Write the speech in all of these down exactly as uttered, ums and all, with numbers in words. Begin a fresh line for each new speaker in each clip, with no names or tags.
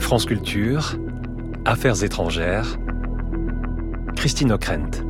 France Culture, Affaires étrangères, Christine Ockrent.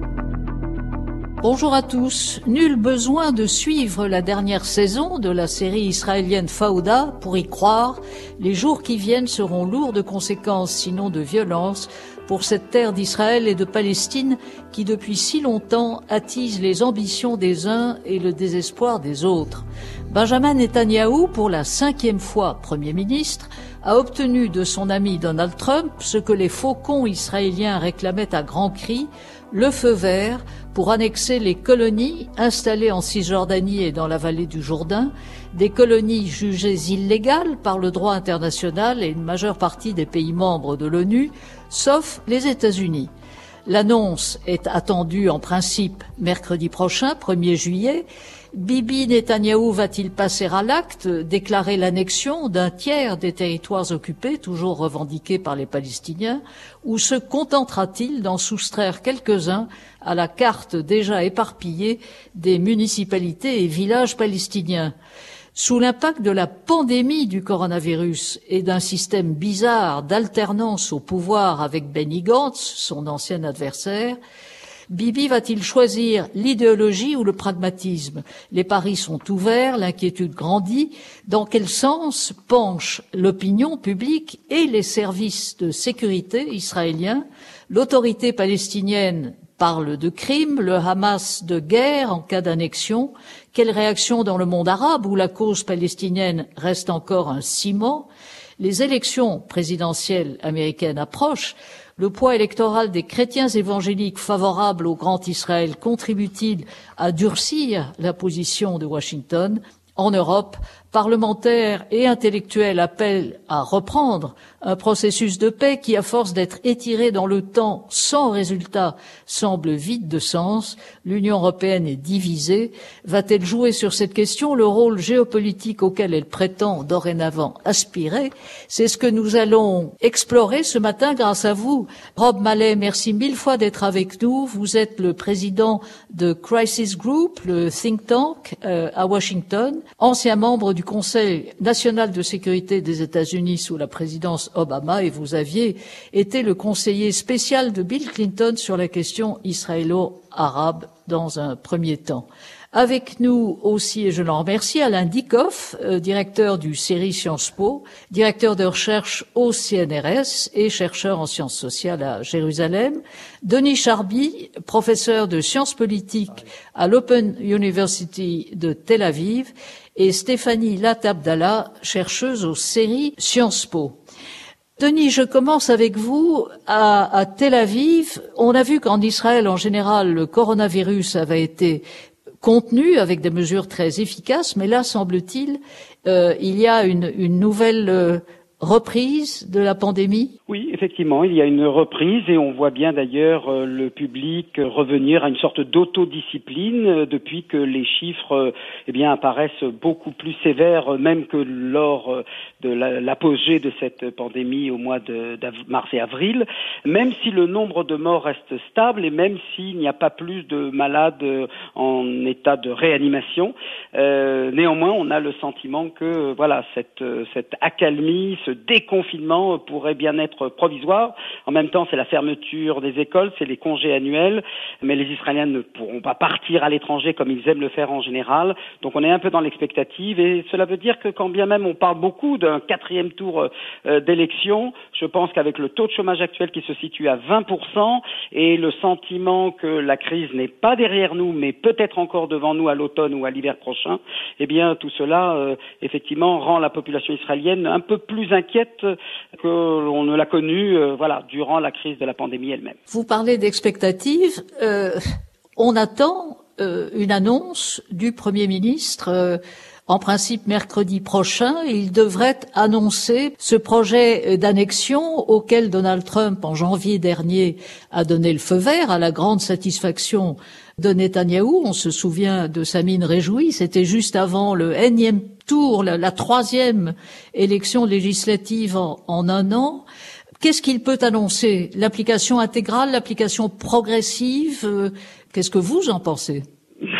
Bonjour à tous. Nul besoin de suivre la dernière saison de la série israélienne Fauda pour y croire. Les jours qui viennent seront lourds de conséquences, sinon de violence, pour cette terre d'Israël et de Palestine qui depuis si longtemps attise les ambitions des uns et le désespoir des autres. Benjamin Netanyahou, pour la cinquième fois Premier ministre, a obtenu de son ami Donald Trump ce que les faucons israéliens réclamaient à grands cris, le feu vert pour annexer les colonies installées en Cisjordanie et dans la vallée du Jourdain, des colonies jugées illégales par le droit international et une majeure partie des pays membres de l'ONU, sauf les États-Unis. L'annonce est attendue en principe mercredi prochain, premier juillet. Bibi Netanyahou va-t-il passer à l'acte, déclarer l'annexion d'un tiers des territoires occupés, toujours revendiqués par les Palestiniens, ou se contentera-t-il d'en soustraire quelques-uns à la carte déjà éparpillée des municipalités et villages palestiniens? Sous l'impact de la pandémie du coronavirus et d'un système bizarre d'alternance au pouvoir avec Benny Gantz, son ancien adversaire, Bibi va-t-il choisir l'idéologie ou le pragmatisme? Les paris sont ouverts, l'inquiétude grandit. Dans quel sens penchent l'opinion publique et les services de sécurité israéliens? L'autorité palestinienne parle de crime, le Hamas de guerre en cas d'annexion. Quelle réaction dans le monde arabe où la cause palestinienne reste encore un ciment? Les élections présidentielles américaines approchent. Le poids électoral des chrétiens évangéliques favorables au Grand Israël contribue-t-il à durcir la position de Washington? En Europe, parlementaires et intellectuels appellent à reprendre un processus de paix qui, à force d'être étiré dans le temps sans résultat, semble vide de sens. L'Union européenne est divisée. Va-t-elle jouer sur cette question le rôle géopolitique auquel elle prétend dorénavant aspirer? C'est ce que nous allons explorer ce matin grâce à vous. Rob Mallet, merci mille fois d'être avec nous. Vous êtes le président de Crisis Group, le think tank euh, à Washington, ancien membre du Conseil national de sécurité des États-Unis sous la présidence Obama, et vous aviez été le conseiller spécial de Bill Clinton sur la question israélo-arabe dans un premier temps. Avec nous aussi, et je l'en remercie, Alain Dikoff, euh, directeur du C E R I Sciences Po, directeur de recherche au C N R S et chercheur en sciences sociales à Jérusalem, Denis Charby, professeur de sciences politiques à l'Open University de Tel Aviv, et Stéphanie Latabdallah, chercheuse au C E R I Sciences Po. Denis, je commence avec vous. À, à Tel Aviv, on a vu qu'en Israël, en général, le coronavirus avait été contenu avec des mesures très efficaces, mais là, semble-t-il, euh, il y a une, une nouvelle euh, reprise de la pandémie?
Oui, effectivement, il y a une reprise et on voit bien d'ailleurs euh, le public revenir à une sorte d'autodiscipline euh, depuis que les chiffres euh, eh bien apparaissent beaucoup plus sévères, euh, même que lors euh, de la, l'apogée de cette pandémie au mois de, de mars et avril, même si le nombre de morts reste stable et même s'il n'y a pas plus de malades euh, en état de réanimation, euh, néanmoins on a le sentiment que euh, voilà cette, euh, cette accalmie, ce déconfinement euh, pourrait bien être provisoire. En même temps, c'est la fermeture des écoles, c'est les congés annuels, mais les Israéliens ne pourront pas partir à l'étranger comme ils aiment le faire en général. Donc on est un peu dans l'expectative et cela veut dire que quand bien même on parle beaucoup d'un quatrième tour euh, d'élection, je pense qu'avec le taux de chômage actuel qui se situe à vingt pour cent et le sentiment que la crise n'est pas derrière nous, mais peut-être encore devant nous à l'automne ou à l'hiver prochain, eh bien tout cela, euh, effectivement, rend la population israélienne un peu plus inquiète que l'on ne l'a connue euh, voilà, durant la crise de la pandémie elle-même.
Vous parlez d'expectatives. Euh, on attend euh, une annonce du Premier ministre. Euh, En principe, mercredi prochain, il devrait annoncer ce projet d'annexion auquel Donald Trump, en janvier dernier, a donné le feu vert à la grande satisfaction de Netanyahou. On se souvient de sa mine réjouie. C'était juste avant le énième tour, la, la troisième élection législative en, en un an. Qu'est-ce qu'il peut annoncer? L'application intégrale, l'application progressive? euh, Qu'est-ce que vous en pensez?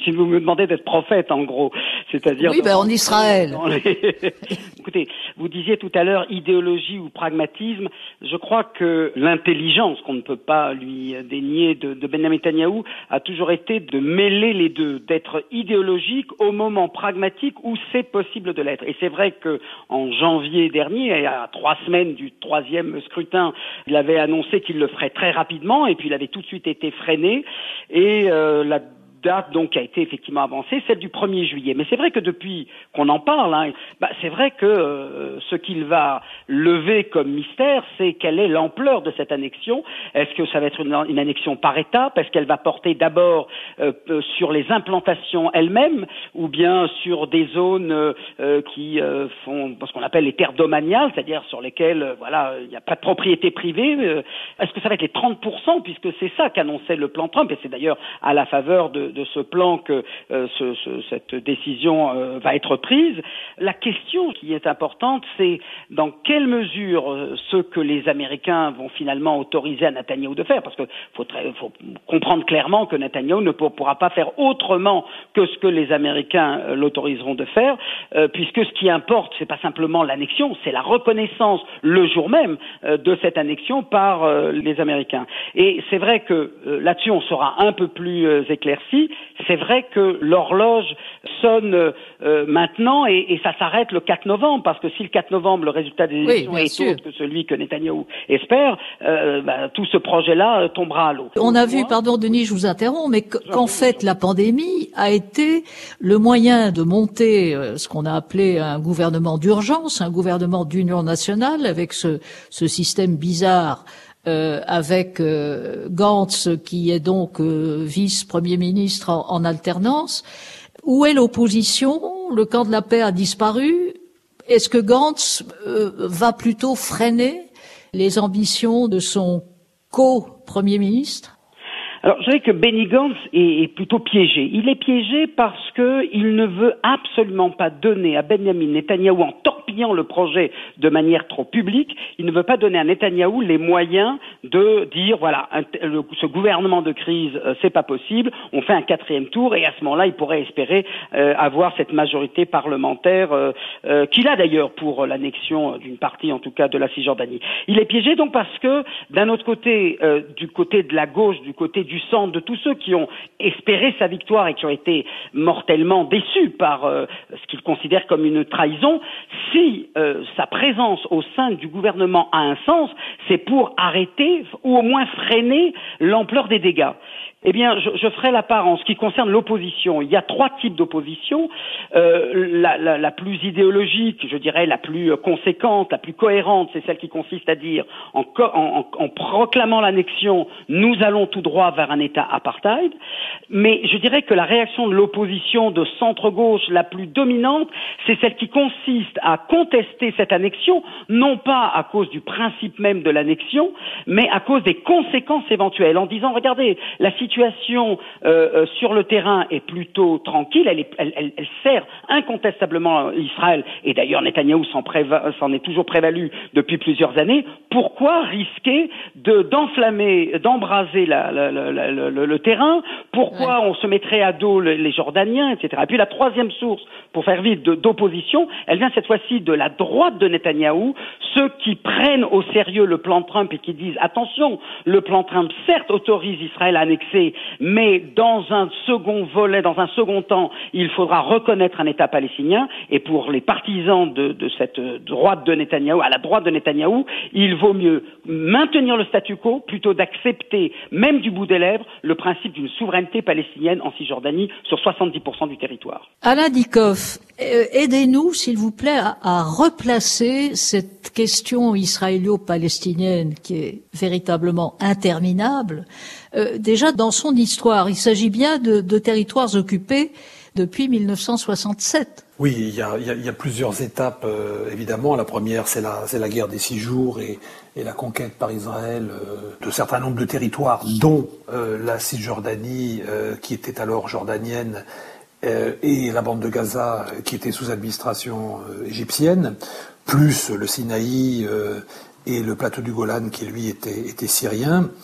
si vous me demandez d'être prophète, en gros, c'est-à-dire...
Oui, ben en Israël.
Les... Écoutez, vous disiez tout à l'heure idéologie ou pragmatisme. Je crois que l'intelligence, qu'on ne peut pas lui dénier de, de Benjamin Netanyahou, a toujours été de mêler les deux, d'être idéologique au moment pragmatique où c'est possible de l'être. Et c'est vrai que en janvier dernier, à trois semaines du troisième scrutin, il avait annoncé qu'il le ferait très rapidement, et puis il avait tout de suite été freiné. Et euh, la date donc a été effectivement avancée, celle du premier juillet. Mais c'est vrai que depuis qu'on en parle, hein, bah, c'est vrai que euh, ce qu'il va lever comme mystère, c'est quelle est l'ampleur de cette annexion. Est-ce que ça va être une, une annexion par étapes? Est-ce qu'elle va porter d'abord euh, sur les implantations elles-mêmes, ou bien sur des zones euh, qui euh, font ce qu'on appelle les terres domaniales, c'est-à-dire sur lesquelles euh, voilà, il n'y a pas de propriété privée? euh, Est-ce que ça va être les trente pour cent, puisque c'est ça qu'annonçait le plan Trump, et c'est d'ailleurs à la faveur de de ce plan que euh, ce, ce, cette décision euh, va être prise. La question qui est importante, c'est dans quelle mesure euh, ce que les Américains vont finalement autoriser à Netanyahou de faire, parce que faut, très, faut comprendre clairement que Netanyahou ne pour, pourra pas faire autrement que ce que les Américains euh, l'autoriseront de faire, euh, puisque ce qui importe, c'est pas simplement l'annexion, c'est la reconnaissance le jour même euh, de cette annexion par euh, les Américains. Et c'est vrai que euh, là-dessus, on sera un peu plus euh, éclairci. C'est vrai que l'horloge sonne euh, maintenant et, et ça s'arrête le quatre novembre, parce que si le quatre novembre le résultat des élections
oui,
est
sûr.
autre que celui que Netanyahou espère, euh, bah, tout ce projet-là euh, tombera à l'eau.
On a vu, pardon Denis, je vous interromps, mais qu'en fait la pandémie a été le moyen de monter euh, ce qu'on a appelé un gouvernement d'urgence, un gouvernement d'union nationale, avec ce, ce système bizarre Euh, avec euh, Gantz qui est donc euh, vice-premier ministre en, en alternance. Où est l'opposition? Le camp de la paix a disparu. Est-ce que Gantz euh, va plutôt freiner les ambitions de son co-premier ministre?
Alors, je dirais que Benny Gantz est, est plutôt piégé. Il est piégé parce que il ne veut absolument pas donner à Benjamin Netanyahou, en torpillant le projet de manière trop publique, il ne veut pas donner à Netanyahou les moyens de dire, voilà, un, le, ce gouvernement de crise, euh, c'est pas possible, on fait un quatrième tour, et à ce moment-là, il pourrait espérer euh, avoir cette majorité parlementaire euh, euh, qu'il a d'ailleurs pour l'annexion d'une partie, en tout cas, de la Cisjordanie. Il est piégé donc parce que, d'un autre côté, euh, du côté de la gauche, du côté du centre, de tous ceux qui ont espéré sa victoire et qui ont été mortellement déçus par euh, ce qu'ils considèrent comme une trahison, si euh, sa présence au sein du gouvernement a un sens, c'est pour arrêter ou au moins freiner l'ampleur des dégâts. Eh bien, je, je ferai la part en ce qui concerne l'opposition. Il y a trois types d'opposition. Euh, la, la, la plus idéologique, je dirais la plus conséquente, la plus cohérente, c'est celle qui consiste à dire, en, en, en proclamant l'annexion, nous allons tout droit vers un État apartheid. Mais je dirais que la réaction de l'opposition de centre-gauche la plus dominante, c'est celle qui consiste à contester cette annexion, non pas à cause du principe même de l'annexion, mais à cause des conséquences éventuelles, en disant, regardez, la situation situation euh, sur le terrain est plutôt tranquille, elle, est, elle, elle, elle sert incontestablement Israël, et d'ailleurs Netanyahou s'en, préva, s'en est toujours prévalu depuis plusieurs années. Pourquoi risquer de, d'enflammer, d'embraser la, la, la, la, le, le terrain? Pourquoi ouais. on se mettrait à dos les, les Jordaniens, et cetera. Et puis la troisième source, pour faire vite, de, d'opposition, elle vient cette fois-ci de la droite de Netanyahou, ceux qui prennent au sérieux le plan Trump et qui disent, attention, le plan Trump certes autorise Israël à annexer, mais dans un second volet, dans un second temps, il faudra reconnaître un État palestinien. Et pour les partisans de, de cette droite de Netanyahou, à la droite de Netanyahou, il vaut mieux maintenir le statu quo plutôt d'accepter, même du bout des lèvres, le principe d'une souveraineté palestinienne en Cisjordanie sur soixante-dix pour cent du territoire.
Alain Dikoff, aidez-nous, s'il vous plaît, à, à replacer cette question israélo-palestinienne qui est véritablement interminable. Euh, déjà, dans son histoire, il s'agit bien de, de territoires occupés depuis mille neuf cent soixante-sept.
Oui, il y a, il y a, il y a plusieurs étapes, euh, évidemment. La première, c'est la, c'est la guerre des six jours et, et la conquête par Israël euh, de certain nombre de territoires, dont euh, la Cisjordanie, euh, qui était alors jordanienne, euh, et la bande de Gaza, qui était sous administration euh, égyptienne, plus le Sinaï euh, et le plateau du Golan, qui lui était, était syrien.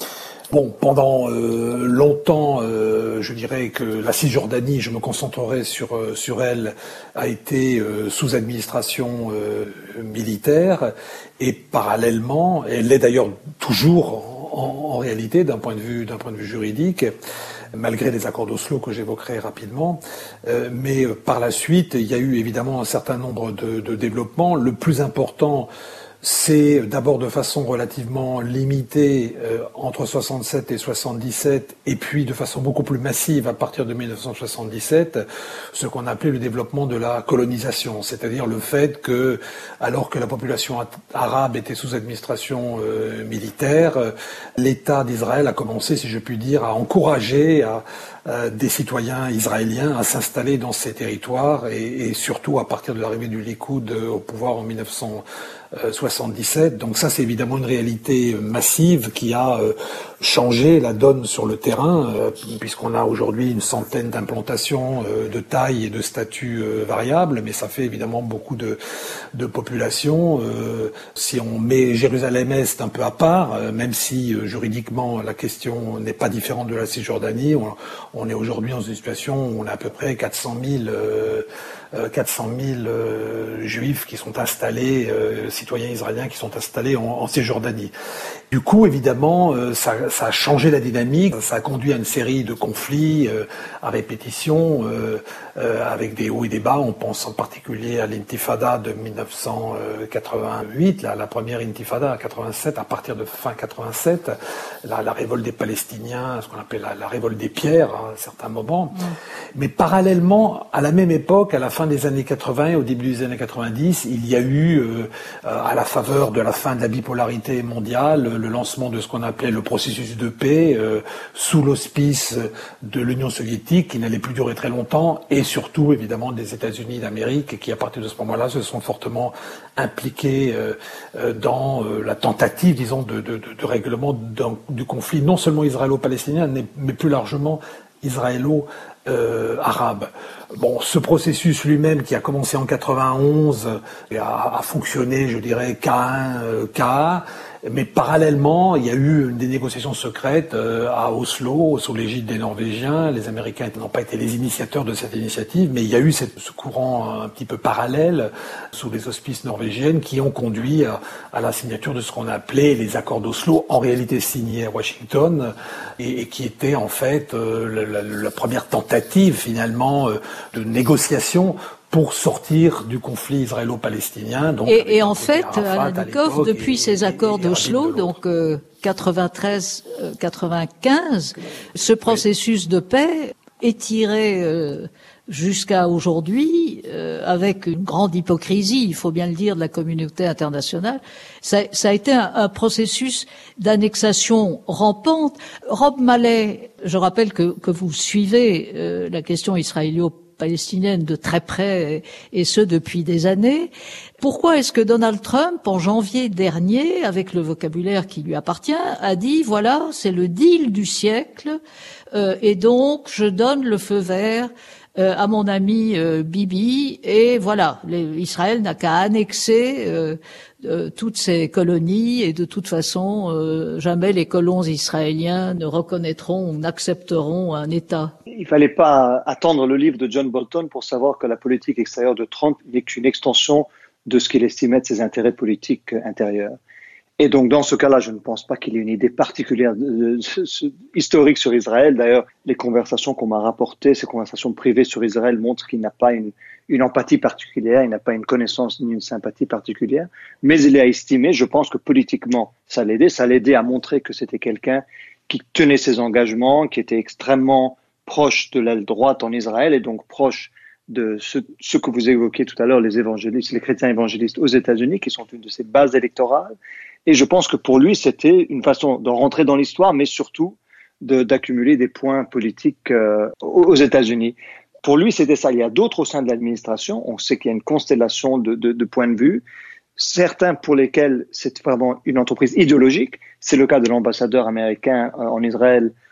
Bon, pendant euh, longtemps, euh, je dirais que la Cisjordanie, je me concentrerai sur euh, sur elle, a été euh, sous administration euh, militaire et parallèlement, elle l'est d'ailleurs toujours en, en réalité d'un point de vue d'un point de vue juridique, malgré les accords d'Oslo que j'évoquerai rapidement. Euh, mais euh, par la suite, il y a eu évidemment un certain nombre de, de développements. Le plus important, c'est d'abord de façon relativement limitée euh, entre soixante-sept et soixante-dix-sept, et puis de façon beaucoup plus massive à partir de mille neuf cent soixante-dix-sept, ce qu'on appelait le développement de la colonisation, c'est-à-dire le fait que, alors que la population arabe était sous administration euh, militaire, euh, l'État d'Israël a commencé, si je puis dire, à encourager à, à des citoyens israéliens à s'installer dans ces territoires, et, et surtout à partir de l'arrivée du Likoud au pouvoir en mille neuf cent soixante-dix-sept. Donc ça, c'est évidemment une réalité massive qui a euh, changé la donne sur le terrain, euh, puisqu'on a aujourd'hui une centaine d'implantations euh, de taille et de statut euh, variables, mais ça fait évidemment beaucoup de, de population. Euh, si on met Jérusalem-Est un peu à part, euh, même si euh, juridiquement la question n'est pas différente de la Cisjordanie, on, on est aujourd'hui dans une situation où on a à peu près quatre cent mille euh, quatre cent mille euh, juifs qui sont installés, euh, citoyens israéliens qui sont installés en, en Cisjordanie. Du coup, évidemment, euh, ça, ça a changé la dynamique, ça a conduit à une série de conflits euh, à répétition, euh, euh, avec des hauts et des bas. On pense en particulier à l'intifada de mille neuf cent quatre-vingt-huit, la, la première intifada à quatre-vingt-sept, à partir de fin quatre-vingt-sept, la, la révolte des Palestiniens, ce qu'on appelle la, la révolte des pierres à un certain moment. Mmh. Mais parallèlement, à la même époque, à la fin des années quatre-vingts et au début des années quatre-vingt-dix, il y a eu, euh, à la faveur de la fin de la bipolarité mondiale, le lancement de ce qu'on appelait le processus de paix, euh, sous l'auspice de l'Union soviétique, qui n'allait plus durer très longtemps, et surtout, évidemment, des États-Unis d'Amérique, qui, à partir de ce moment-là, se sont fortement impliqués euh, euh, dans euh, la tentative, disons, de, de, de, de règlement du conflit, non seulement israélo-palestinien, mais plus largement israélo Euh, arabe. Bon, ce processus lui-même, qui a commencé en quatre-vingt-onze, a, a fonctionné, je dirais, cas un, euh, cas, mais parallèlement, il y a eu des négociations secrètes euh, à Oslo, sous l'égide des Norvégiens. Les Américains n'ont pas été les initiateurs de cette initiative, mais il y a eu cette, ce courant un petit peu parallèle, sous les auspices norvégiennes, qui ont conduit à, à la signature de ce qu'on appelait les accords d'Oslo, en réalité signés à Washington, et, et qui étaient en fait euh, la, la, la première tentative, finalement, euh, de négociation pour sortir du conflit israélo-palestinien. Donc
et, et en fait, Alain Dikoff, depuis et, ces accords d'Oslo, donc euh, quatre-vingt-treize quatre-vingt-quinze, ce processus de paix est tiré euh, jusqu'à aujourd'hui, euh, avec une grande hypocrisie, il faut bien le dire, de la communauté internationale. Ça, ça a été un, un processus d'annexation rampante. Rob Mallet, je rappelle que, que vous suivez euh, la question israélo-palestinienne de très près, et ce depuis des années. Pourquoi est-ce que Donald Trump, en janvier dernier, avec le vocabulaire qui lui appartient, a dit, voilà, c'est le deal du siècle, euh, et donc je donne le feu vert Euh, à mon ami euh, Bibi, et voilà, les, Israël n'a qu'à annexer euh, euh, toutes ces colonies, et de toute façon, euh, jamais les colons israéliens ne reconnaîtront ou n'accepteront un État.
Il fallait pas attendre le livre de John Bolton pour savoir que la politique extérieure de Trump n'est qu'une extension de ce qu'il estimait de ses intérêts politiques intérieurs. Et donc, dans ce cas-là, je ne pense pas qu'il ait une idée particulière de, de, de, de, historique sur Israël. D'ailleurs, les conversations qu'on m'a rapportées, ces conversations privées sur Israël, montrent qu'il n'a pas une, une empathie particulière, il n'a pas une connaissance ni une sympathie particulière. Mais il a estimé, je pense que politiquement, ça l'aidait. Ça l'aidait à montrer que c'était quelqu'un qui tenait ses engagements, qui était extrêmement proche de l'aile droite en Israël, et donc proche de ce, ce que vous évoquiez tout à l'heure, les évangélistes, les chrétiens évangélistes aux États-Unis, qui sont une de ses bases électorales. Et je pense que pour lui, c'était une façon de rentrer dans l'histoire, mais surtout de, d'accumuler des points politiques euh, aux États-Unis. Pour lui, c'était ça. Il y a d'autres au sein de l'administration. On sait qu'il y a une constellation de, de, de points de vue. Certains pour lesquels c'est vraiment une entreprise idéologique. C'est le cas de l'ambassadeur américain en Israël,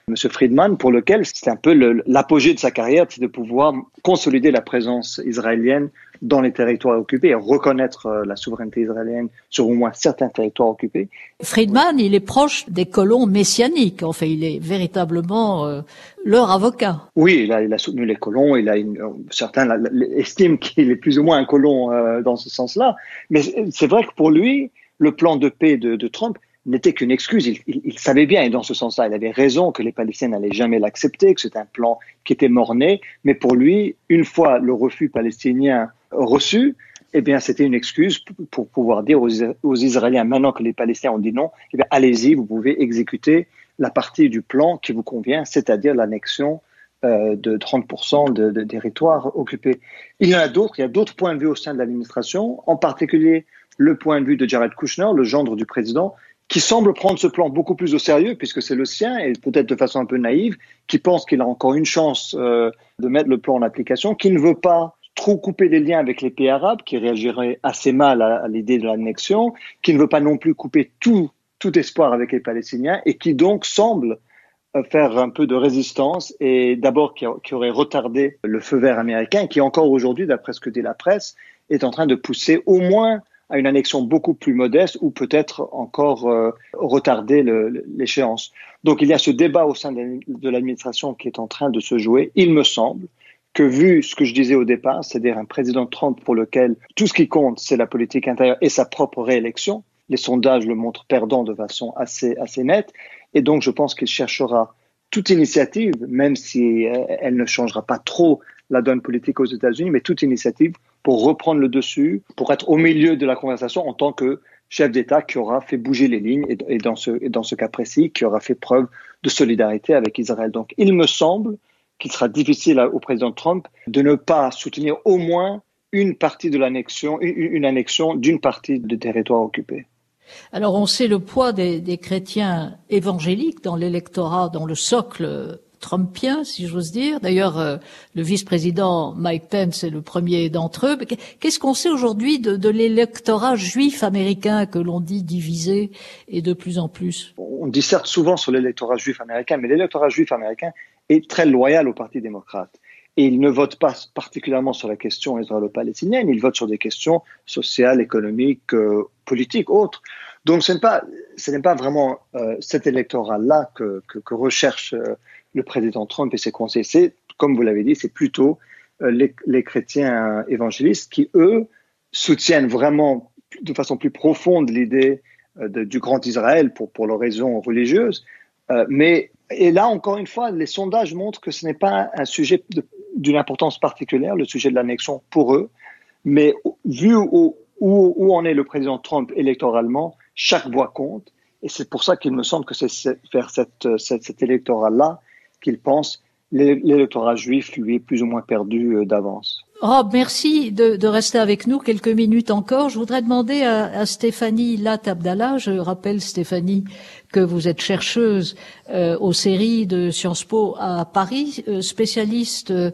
M. Friedman, pour lequel c'était un peu le, l'apogée de sa carrière, c'est de pouvoir consolider la présence israélienne dans les territoires occupés et reconnaître euh, la souveraineté israélienne sur au moins certains territoires occupés.
Friedman, il est proche des colons messianiques. En fait, il est véritablement euh, leur avocat.
Oui, il a, il a soutenu les colons. Il a une, certains la, la, estiment qu'il est plus ou moins un colon euh, dans ce sens-là. Mais c'est vrai que pour lui, le plan de paix de, de Trump n'était qu'une excuse. Il, il, il savait bien, et dans ce sens-là, il avait raison que les Palestiniens n'allaient jamais l'accepter, que c'était un plan qui était mort-né. Mais pour lui, une fois le refus palestinien reçu, eh bien, c'était une excuse pour, pour pouvoir dire aux, aux Israéliens, maintenant que les Palestiniens ont dit non, eh bien, allez-y, vous pouvez exécuter la partie du plan qui vous convient, c'est-à-dire l'annexion euh, de trente pour cent de, de territoires occupés. Il y en a d'autres, il y a d'autres points de vue au sein de l'administration, en particulier le point de vue de Jared Kushner, le gendre du président, qui semble prendre ce plan beaucoup plus au sérieux, puisque c'est le sien, et peut-être de façon un peu naïve, qui pense qu'il a encore une chance euh, de mettre le plan en application, qui ne veut pas trop couper les liens avec les pays arabes, qui réagiraient assez mal à, à l'idée de l'annexion, qui ne veut pas non plus couper tout, tout espoir avec les Palestiniens, et qui donc semble euh, faire un peu de résistance, et d'abord qui, qui aurait retardé le feu vert américain, qui encore aujourd'hui, d'après ce que dit la presse, est en train de pousser au moins à une annexion beaucoup plus modeste ou peut-être encore euh, retarder le, l'échéance. Donc il y a ce débat au sein de l'administration qui est en train de se jouer. Il me semble que vu ce que je disais au départ, c'est-à-dire un président Trump pour lequel tout ce qui compte, c'est la politique intérieure et sa propre réélection, les sondages le montrent perdant de façon assez, assez nette, et donc je pense qu'il cherchera toute initiative, même si elle ne changera pas trop la donne politique aux États-Unis, mais toute initiative pour reprendre le dessus, pour être au milieu de la conversation en tant que chef d'État qui aura fait bouger les lignes et, et, dans ce, et dans ce cas précis, qui aura fait preuve de solidarité avec Israël. Donc il me semble qu'il sera difficile au président Trump de ne pas soutenir au moins une partie de l'annexion, une, une annexion d'une partie du territoire occupé.
Alors on sait le poids des, des chrétiens évangéliques dans l'électorat, dans le socle trumpien, si j'ose dire. D'ailleurs, euh, le vice-président Mike Pence est le premier d'entre eux. Qu'est-ce qu'on sait aujourd'hui de, de l'électorat juif américain que l'on dit divisé et de plus en plus?
On dit certes souvent sur l'électorat juif américain, mais l'électorat juif américain est très loyal au Parti démocrate. Et il ne vote pas particulièrement sur la question israélo-palestinienne, il vote sur des questions sociales, économiques, euh, politiques, autres. Donc ce n'est pas, ce n'est pas vraiment euh, cet électorat-là que, que, que recherche euh, le président Trump et ses conseillers. C'est, comme vous l'avez dit, c'est plutôt euh, les, les chrétiens évangélistes qui, eux, soutiennent vraiment de façon plus profonde l'idée euh, de, du grand Israël pour, pour leurs raisons religieuses. Euh, mais, et là, encore une fois, les sondages montrent que ce n'est pas un sujet de, d'une importance particulière, le sujet de l'annexion pour eux. Mais vu où, où, où en est le président Trump électoralement, chaque voix compte. Et c'est pour ça qu'il me semble que c'est vers cette, cette, cet électorat-là qu'il pense l'électorat juif lui est plus ou moins perdu d'avance.
Rob, merci de, de rester avec nous quelques minutes encore. Je voudrais demander à, à Stéphanie Latt Abdallah, je rappelle Stéphanie que vous êtes chercheuse euh, aux séries de Sciences Po à Paris, euh, spécialiste euh,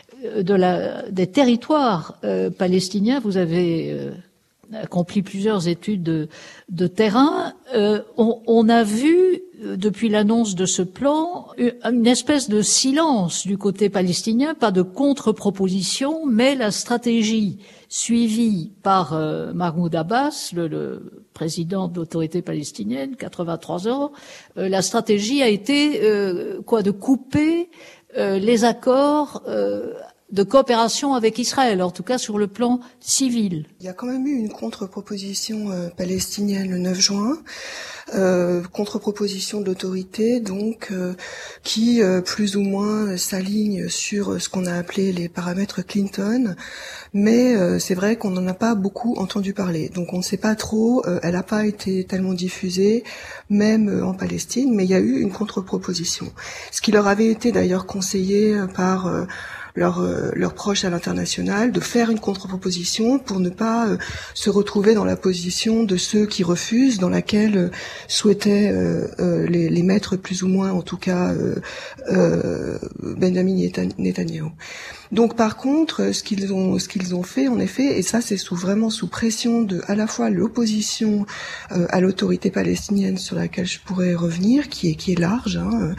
de la, des territoires euh, palestiniens. Vous avez euh, accompli plusieurs études de, de terrain. Euh, on, on a vu depuis l'annonce de ce plan, une espèce de silence du côté palestinien, pas de contre-proposition, mais la stratégie suivie par euh, Mahmoud Abbas, le, le président de l'autorité palestinienne, quatre-vingt-trois ans, euh, la stratégie a été euh, quoi de couper euh, les accords euh, de coopération avec Israël, en tout cas sur le plan civil.
Il y a quand même eu une contre-proposition euh, palestinienne le neuf juin, euh, contre-proposition de l'autorité, donc euh, qui euh, plus ou moins s'aligne sur ce qu'on a appelé les paramètres Clinton, mais euh, c'est vrai qu'on n'en a pas beaucoup entendu parler. Donc on ne sait pas trop, euh, elle n'a pas été tellement diffusée, même euh, en Palestine, mais il y a eu une contre-proposition. Ce qui leur avait été d'ailleurs conseillé par euh, leurs euh, leurs proches à l'international, de faire une contre-proposition pour ne pas euh, se retrouver dans la position de ceux qui refusent, dans laquelle euh, souhaitaient euh, euh, les, les mettre plus ou moins, en tout cas, euh, euh, Benjamin Netanyahou. Donc par contre, ce qu'ils ont ce qu'ils ont fait en effet, et ça c'est sous vraiment sous pression de à la fois l'opposition euh, à l'autorité palestinienne sur laquelle je pourrais revenir, qui est qui est large, hein,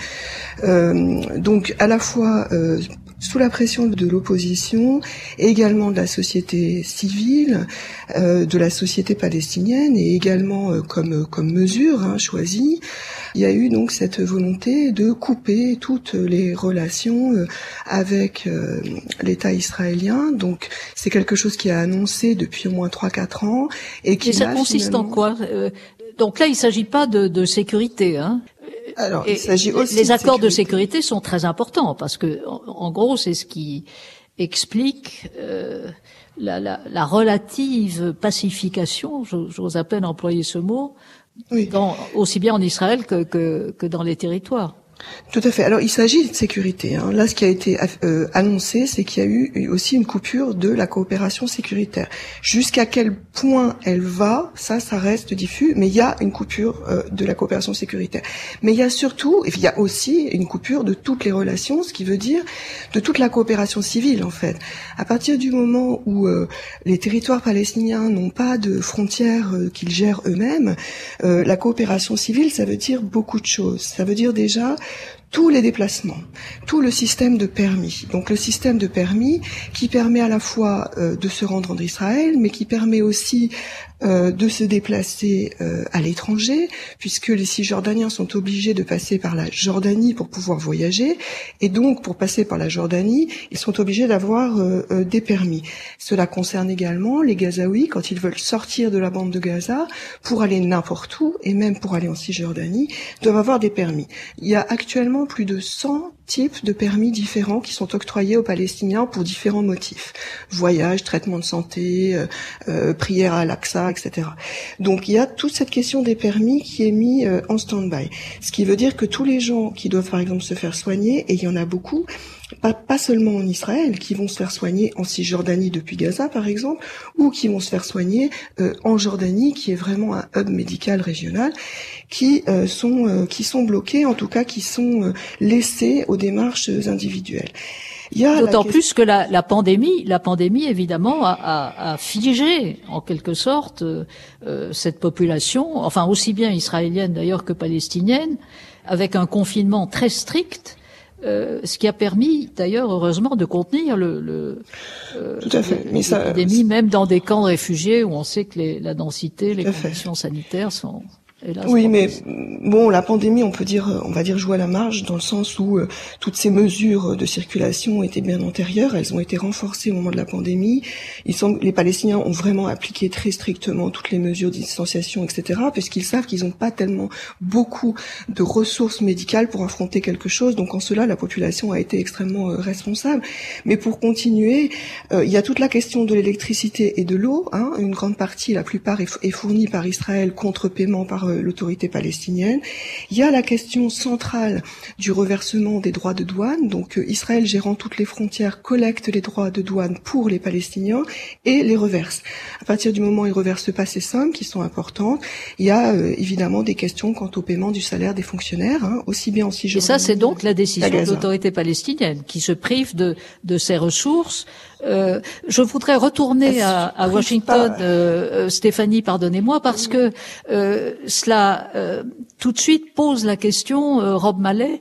euh, donc à la fois euh, sous la pression de l'opposition, et également de la société civile, euh, de la société palestinienne, et également euh, comme comme mesure hein, choisie, il y a eu donc cette volonté de couper toutes les relations euh, avec euh, l'État israélien. Donc c'est quelque chose qui a annoncé depuis au moins trois quatre ans et qui.
Et ça consiste finalement... en quoi euh, Donc là, il ne s'agit pas de, de sécurité, hein.
Alors, il s'agit aussi
les accords
de sécurité.
de sécurité sont très importants parce que, en, en gros, c'est ce qui explique euh, la, la, la relative pacification, j'ose à peine employer ce mot, oui. dans, aussi bien en Israël que, que, que dans les territoires.
Tout à fait. Alors, il s'agit de sécurité. Hein. Là, ce qui a été euh, annoncé, c'est qu'il y a eu aussi une coupure de la coopération sécuritaire. Jusqu'à quel point elle va, ça, ça reste diffus, mais il y a une coupure euh, de la coopération sécuritaire. Mais il y a surtout, il y a aussi une coupure de toutes les relations, ce qui veut dire de toute la coopération civile, en fait. À partir du moment où euh, les territoires palestiniens n'ont pas de frontières euh, qu'ils gèrent eux-mêmes, euh, la coopération civile, ça veut dire beaucoup de choses. Ça veut dire déjà tous les déplacements, tout le système de permis. Donc le système de permis qui permet à la fois euh, de se rendre en Israël, mais qui permet aussi euh, de se déplacer euh, à l'étranger, puisque les Cisjordaniens sont obligés de passer par la Jordanie pour pouvoir voyager, et donc pour passer par la Jordanie, ils sont obligés d'avoir euh, euh, des permis. Cela concerne également les Gazaouis quand ils veulent sortir de la bande de Gaza pour aller n'importe où, et même pour aller en Cisjordanie, doivent avoir des permis. Il y a actuellement plus de cent types de permis différents qui sont octroyés aux Palestiniens pour différents motifs. Voyage, traitement de santé, euh, euh, prière à Al-Aqsa, et cetera. Donc il y a toute cette question des permis qui est mise euh, en stand-by. Ce qui veut dire que tous les gens qui doivent par exemple se faire soigner, et il y en a beaucoup, pas, pas seulement en Israël, qui vont se faire soigner en Cisjordanie depuis Gaza par exemple, ou qui vont se faire soigner euh, en Jordanie, qui est vraiment un hub médical régional, qui euh, sont euh, qui sont bloqués, en tout cas qui sont euh, laissés aux démarches individuelles.
D'autant question... plus que la, la pandémie, la pandémie évidemment a, a, a figé en quelque sorte euh, euh, cette population, enfin aussi bien israélienne d'ailleurs que palestinienne, avec un confinement très strict. Euh, ce qui a permis, d'ailleurs, heureusement, de contenir le, le euh,
Tout à fait. Mais ça,
l'épidémie, même dans des camps de réfugiés où on sait que les, la densité, les conditions fait. sanitaires sont... Hélas,
oui, mais bon, la pandémie, on peut dire, on va dire jouer à la marge, dans le sens où euh, toutes ces mesures de circulation étaient bien antérieures. Elles ont été renforcées au moment de la pandémie. Il semble, les Palestiniens ont vraiment appliqué très strictement toutes les mesures de distanciation, et cetera, puisqu'ils savent qu'ils n'ont pas tellement beaucoup de ressources médicales pour affronter quelque chose. Donc, en cela, la population a été extrêmement euh, responsable. Mais pour continuer, euh, il y a toute la question de l'électricité et de l'eau. Hein. Une grande partie, la plupart, est, est fournie par Israël contre paiement par euh, l'autorité palestinienne. Il y a la question centrale du reversement des droits de douane. Donc euh, Israël, gérant toutes les frontières, collecte les droits de douane pour les Palestiniens et les reverse. À partir du moment où ils ne reversent pas ces sommes, qui sont importantes, il y a euh, évidemment des questions quant au paiement du salaire des fonctionnaires, hein, aussi bien en Cisjordanie.
Et ça, c'est donc la décision de l'autorité palestinienne qui se prive de, de ses ressources. Euh, je voudrais retourner à, à Washington, euh, Stéphanie, pardonnez-moi, parce que euh, cela euh, tout de suite pose la question, euh, Rob Mallet,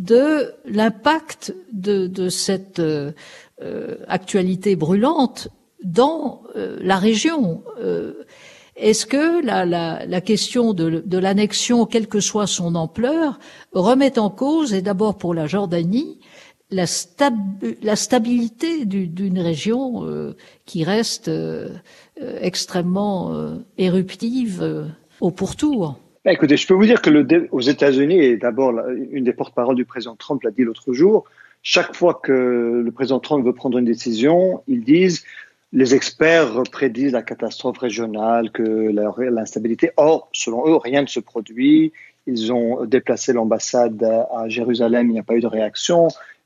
de l'impact de, de cette euh, euh, actualité brûlante dans euh, la région. Euh, Est-ce que la, la, la question de, de l'annexion, quelle que soit son ampleur, remet en cause, et d'abord pour la Jordanie, la, stab, la stabilité du, d'une région euh, qui reste euh, extrêmement euh, éruptive euh, au pourtour?
Ben écoutez, je peux vous dire que le, aux États-Unis, et d'abord une des porte-paroles du président Trump l'a dit l'autre jour, chaque fois que le président Trump veut prendre une décision, ils disent les experts prédisent la catastrophe régionale, que la, l'instabilité. Or, selon eux, rien ne se produit. Ils ont déplacé l'ambassade à Jérusalem, il n'y a pas eu de réaction.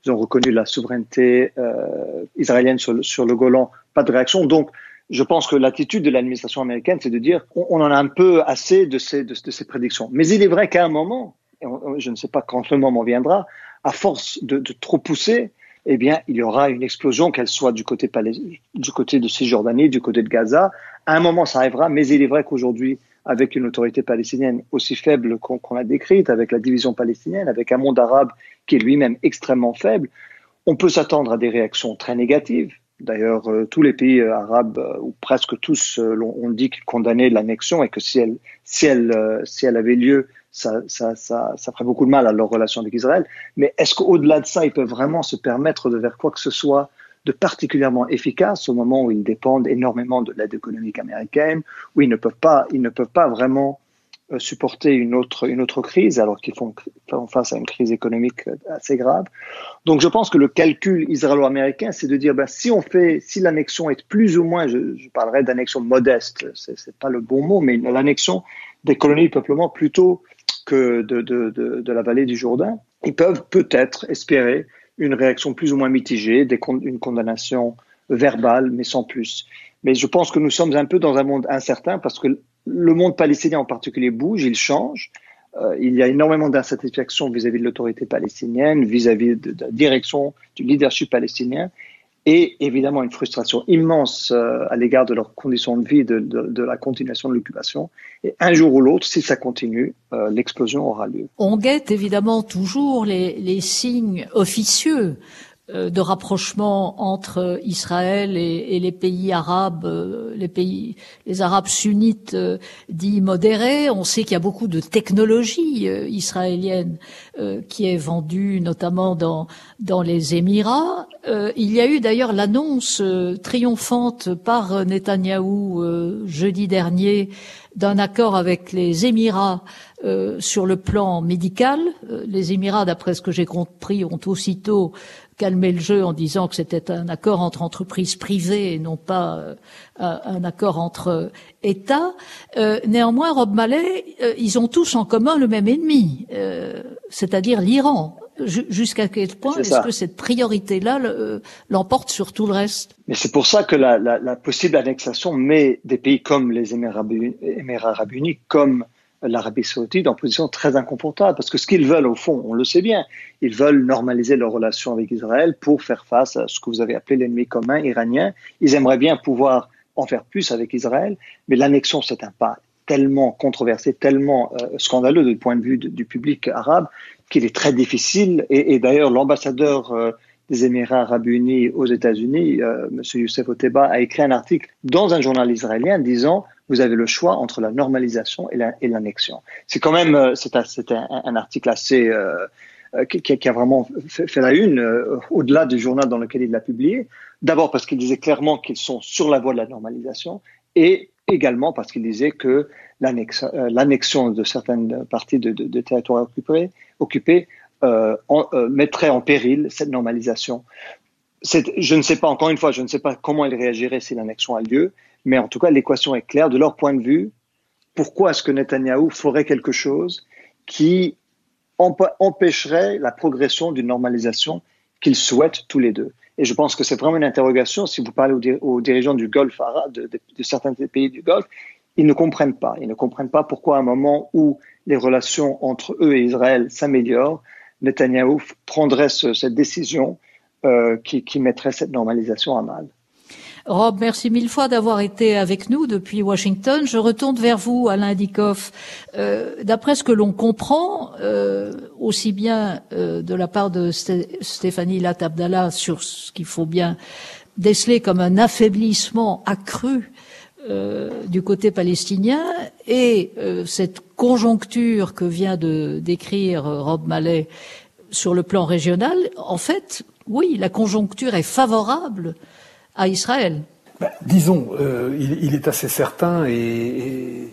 ils ont reconnu la souveraineté euh, israélienne sur le, sur le Golan, pas de réaction. Donc, je pense que l'attitude de l'administration américaine, c'est de dire on, on en a un peu assez de ces, de, de ces prédictions. Mais il est vrai qu'à un moment, et on, je ne sais pas quand le moment viendra, à force de, de trop pousser, eh bien, il y aura une explosion, qu'elle soit du côté, du côté de Cisjordanie, du côté de Gaza. À un moment, ça arrivera, mais il est vrai qu'aujourd'hui, avec une autorité palestinienne aussi faible qu'on, qu'on a décrite, avec la division palestinienne, avec un monde arabe qui est lui-même extrêmement faible, on peut s'attendre à des réactions très négatives. D'ailleurs, euh, tous les pays euh, arabes, euh, ou presque tous, euh, ont dit qu'ils condamnaient l'annexion et que si elle, si elle, euh, si elle avait lieu, ça, ça, ça, ça ferait beaucoup de mal à leur relation avec Israël. Mais est-ce qu'au-delà de ça, ils peuvent vraiment se permettre de faire quoi que ce soit de particulièrement efficace au moment où ils dépendent énormément de l'aide économique américaine, où ils ne peuvent pas, ils ne peuvent pas vraiment euh, supporter une autre, une autre crise, alors qu'ils font, font face à une crise économique assez grave. Donc, je pense que le calcul israélo-américain, c'est de dire, ben, si on fait, si l'annexion est plus ou moins, je, je parlerai d'annexion modeste, c'est, c'est pas le bon mot, mais l'annexion des colonies de peuplement plutôt que de, de, de, de la vallée du Jourdain, ils peuvent peut-être espérer une réaction plus ou moins mitigée, des, une condamnation verbale, mais sans plus. Mais je pense que nous sommes un peu dans un monde incertain parce que le monde palestinien en particulier bouge, il change. Euh, il y a énormément d'insatisfaction vis-à-vis de l'autorité palestinienne, vis-à-vis de, de la direction du leadership palestinien, et évidemment une frustration immense euh, à l'égard de leurs conditions de vie, de, de, de la continuation de l'occupation. Et un jour ou l'autre, si ça continue, euh, l'explosion aura lieu.
On guette évidemment toujours les, les signes officieux euh, de rapprochement entre Israël et, et les pays arabes, euh, les pays, les Arabes sunnites euh, dits modérés. On sait qu'il y a beaucoup de technologie euh, israélienne euh, qui est vendue, notamment dans dans les Émirats. Euh, il y a eu d'ailleurs l'annonce euh, triomphante par euh, Netanyahou euh, jeudi dernier d'un accord avec les Émirats euh, sur le plan médical. Euh, les Émirats, d'après ce que j'ai compris, ont aussitôt calmé le jeu en disant que c'était un accord entre entreprises privées et non pas euh, un accord entre États. Euh, néanmoins, Rob Malley, euh, ils ont tous en commun le même ennemi, euh, c'est-à-dire l'Iran. Jusqu'à quel point est-ce que cette priorité-là l'emporte sur tout le reste?
Mais c'est pour ça que la, la, la possible annexation met des pays comme les Émirats, Émirats arabes unis, comme l'Arabie saoudite, en position très inconfortable. Parce que ce qu'ils veulent, au fond, on le sait bien, ils veulent normaliser leurs relations avec Israël pour faire face à ce que vous avez appelé l'ennemi commun iranien. Ils aimeraient bien pouvoir en faire plus avec Israël, mais l'annexion, c'est un pas tellement controversé, tellement euh, scandaleux du point de vue de, du public arabe, qu'il est très difficile. Et, et d'ailleurs, l'ambassadeur euh, des Émirats arabes unis aux États-Unis, euh, M. Youssef Oteba, a écrit un article dans un journal israélien disant « Vous avez le choix entre la normalisation et, la, et l'annexion ». C'est quand même euh, c'est un, c'est un, un article assez euh, euh, qui, qui a vraiment fait, fait la une, euh, au-delà du journal dans lequel il l'a publié. D'abord parce qu'il disait clairement qu'ils sont sur la voie de la normalisation, et également parce qu'il disait que l'annexion, euh, l'annexion de certaines parties de, de, de territoires occupés, occupés euh, en, euh, mettrait en péril cette normalisation. C'est, je ne sais pas, encore une fois, je ne sais pas comment ils réagiraient si l'annexion a lieu, mais en tout cas, l'équation est claire. De leur point de vue, pourquoi est-ce que Netanyahou ferait quelque chose qui empêcherait la progression d'une normalisation qu'ils souhaitent tous les deux? Et je pense que c'est vraiment une interrogation. Si vous parlez aux, dir- aux dirigeants du Golfe arabe, de, de, de certains pays du Golfe, ils ne comprennent pas. Ils ne comprennent pas pourquoi à un moment où les relations entre eux et Israël s'améliorent, Netanyahou prendrait ce, cette décision euh, qui, qui mettrait cette normalisation à mal.
Rob, merci mille fois d'avoir été avec nous depuis Washington. Je retourne vers vous, Alain Dikoff. Euh, d'après ce que l'on comprend, euh, aussi bien euh, de la part de Sté- Stéphanie Latabdallah sur ce qu'il faut bien déceler comme un affaiblissement accru euh, du côté palestinien, et euh, cette conjoncture que vient de décrire Rob Malley sur le plan régional, en fait, oui, la conjoncture est favorable à Israël.
Ben, disons, euh, il, il est assez certain et, et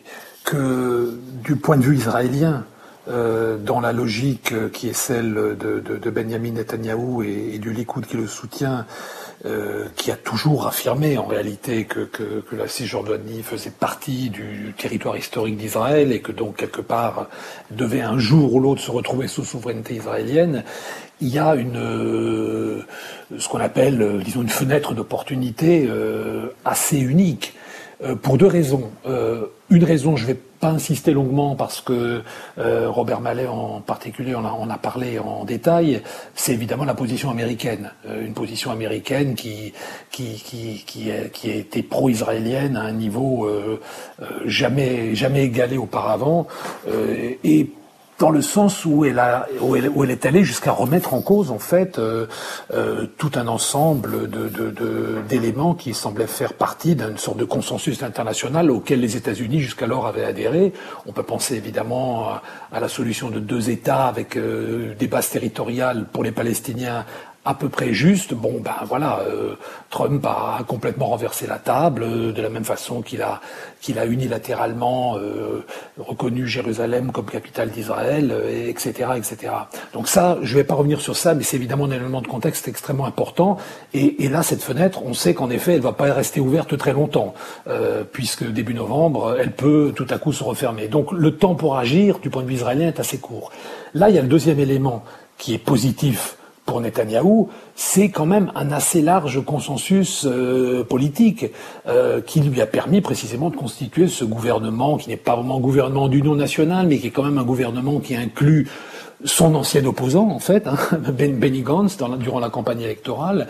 que du point de vue israélien, euh, dans la logique qui est celle de, de, de Benjamin Netanyahou et, et du Likoud qui le soutient, euh, qui a toujours affirmé en réalité que, que, que la Cisjordanie faisait partie du territoire historique d'Israël et que donc quelque part devait un jour ou l'autre se retrouver sous souveraineté israélienne, il y a une euh, ce qu'on appelle, euh, disons, une fenêtre d'opportunité euh, assez unique euh, pour deux raisons. Euh, une raison, je ne vais pas insister longuement parce que euh, Robert Mallet en particulier en a, en a parlé en détail, c'est évidemment la position américaine, euh, une position américaine qui qui qui qui a, qui a été pro-israélienne à un niveau euh, euh, jamais jamais égalé auparavant euh, et dans le sens où elle, a, où, elle, où elle est allée jusqu'à remettre en cause, en fait, euh, euh, tout un ensemble de, de, de, d'éléments qui semblaient faire partie d'une sorte de consensus international auquel les États-Unis jusqu'alors avaient adhéré. On peut penser évidemment à, à la solution de deux États avec euh, des bases territoriales pour les Palestiniens à peu près juste. Bon, ben voilà, euh, Trump a complètement renversé la table, euh, de la même façon qu'il a qu'il a unilatéralement euh, reconnu Jérusalem comme capitale d'Israël, euh, et cetera, et cetera. Donc ça, je ne vais pas revenir sur ça, mais c'est évidemment un élément de contexte extrêmement important. Et, et là, cette fenêtre, on sait qu'en effet, elle ne va pas rester ouverte très longtemps, euh, puisque début novembre, elle peut tout à coup se refermer. Donc le temps pour agir, du point de vue israélien, est assez court. Là, il y a le deuxième élément qui est positif pour Netanyahou, c'est quand même un assez large consensus euh, politique euh, qui lui a permis précisément de constituer ce gouvernement qui n'est pas vraiment un gouvernement d'union nationale, mais qui est quand même un gouvernement qui inclut son ancien opposant, en fait, hein, Ben, Benny Gantz, dans la, durant la campagne électorale,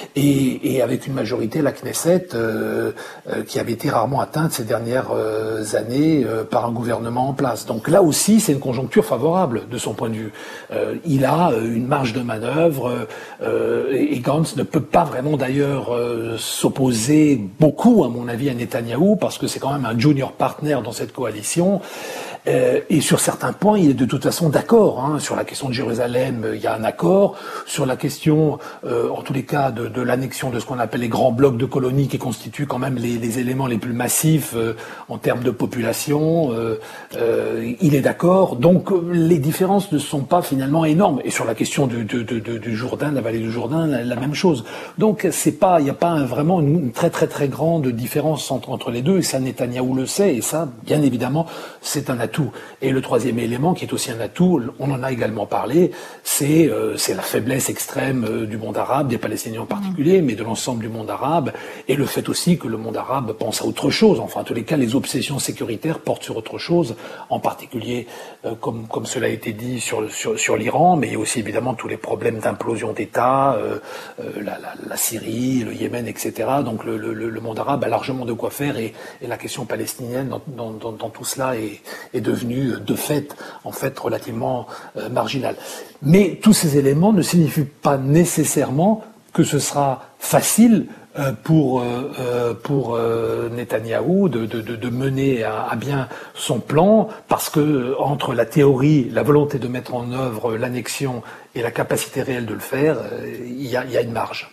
et, et avec une majorité, la Knesset, euh, euh, qui avait été rarement atteinte ces dernières euh, années euh, par un gouvernement en place. Donc là aussi, c'est une conjoncture favorable de son point de vue. Euh, il a euh, une marge de manœuvre, euh, et, et Gantz ne peut pas vraiment d'ailleurs euh, s'opposer beaucoup, à mon avis, à Netanyahou, parce que c'est quand même un junior partner dans cette coalition. Euh, et sur certains points, il est de toute façon d'accord. Hein. Sur la question de Jérusalem, il y a un accord. Sur la question, euh, en tous les cas, de, de l'annexion de ce qu'on appelle les grands blocs de colonies qui constituent quand même les, les éléments les plus massifs euh, en termes de population, euh, euh, il est d'accord. Donc les différences ne sont pas finalement énormes. Et sur la question du, du, du, du Jourdain, de la vallée du Jourdain, la, la même chose. Donc c'est pas, il n'y a pas un, vraiment une, une très très très grande différence entre, entre les deux. Et ça, Netanyahou le sait. Et ça, bien évidemment, c'est un atout. Et le troisième élément, qui est aussi un atout, on en a également parlé, c'est euh, c'est la faiblesse extrême euh, du monde arabe, des Palestiniens en particulier, mais de l'ensemble du monde arabe, et le fait aussi que le monde arabe pense à autre chose. Enfin, en tous les cas, les obsessions sécuritaires portent sur autre chose, en particulier, euh, comme comme cela a été dit, sur sur, sur l'Iran, mais il y a aussi évidemment tous les problèmes d'implosion d'État, euh, euh, la, la, la Syrie, le Yémen, et cetera. Donc le, le, le monde arabe a largement de quoi faire, et, et la question palestinienne dans, dans, dans, dans tout cela est est devenu de fait, en fait, relativement euh, marginal. Mais tous ces éléments ne signifient pas nécessairement que ce sera facile euh, pour euh, pour euh, Netanyahou de, de, de mener à, à bien son plan, parce que entre la théorie, la volonté de mettre en œuvre l'annexion et la capacité réelle de le faire, euh, il y a, il y a une marge.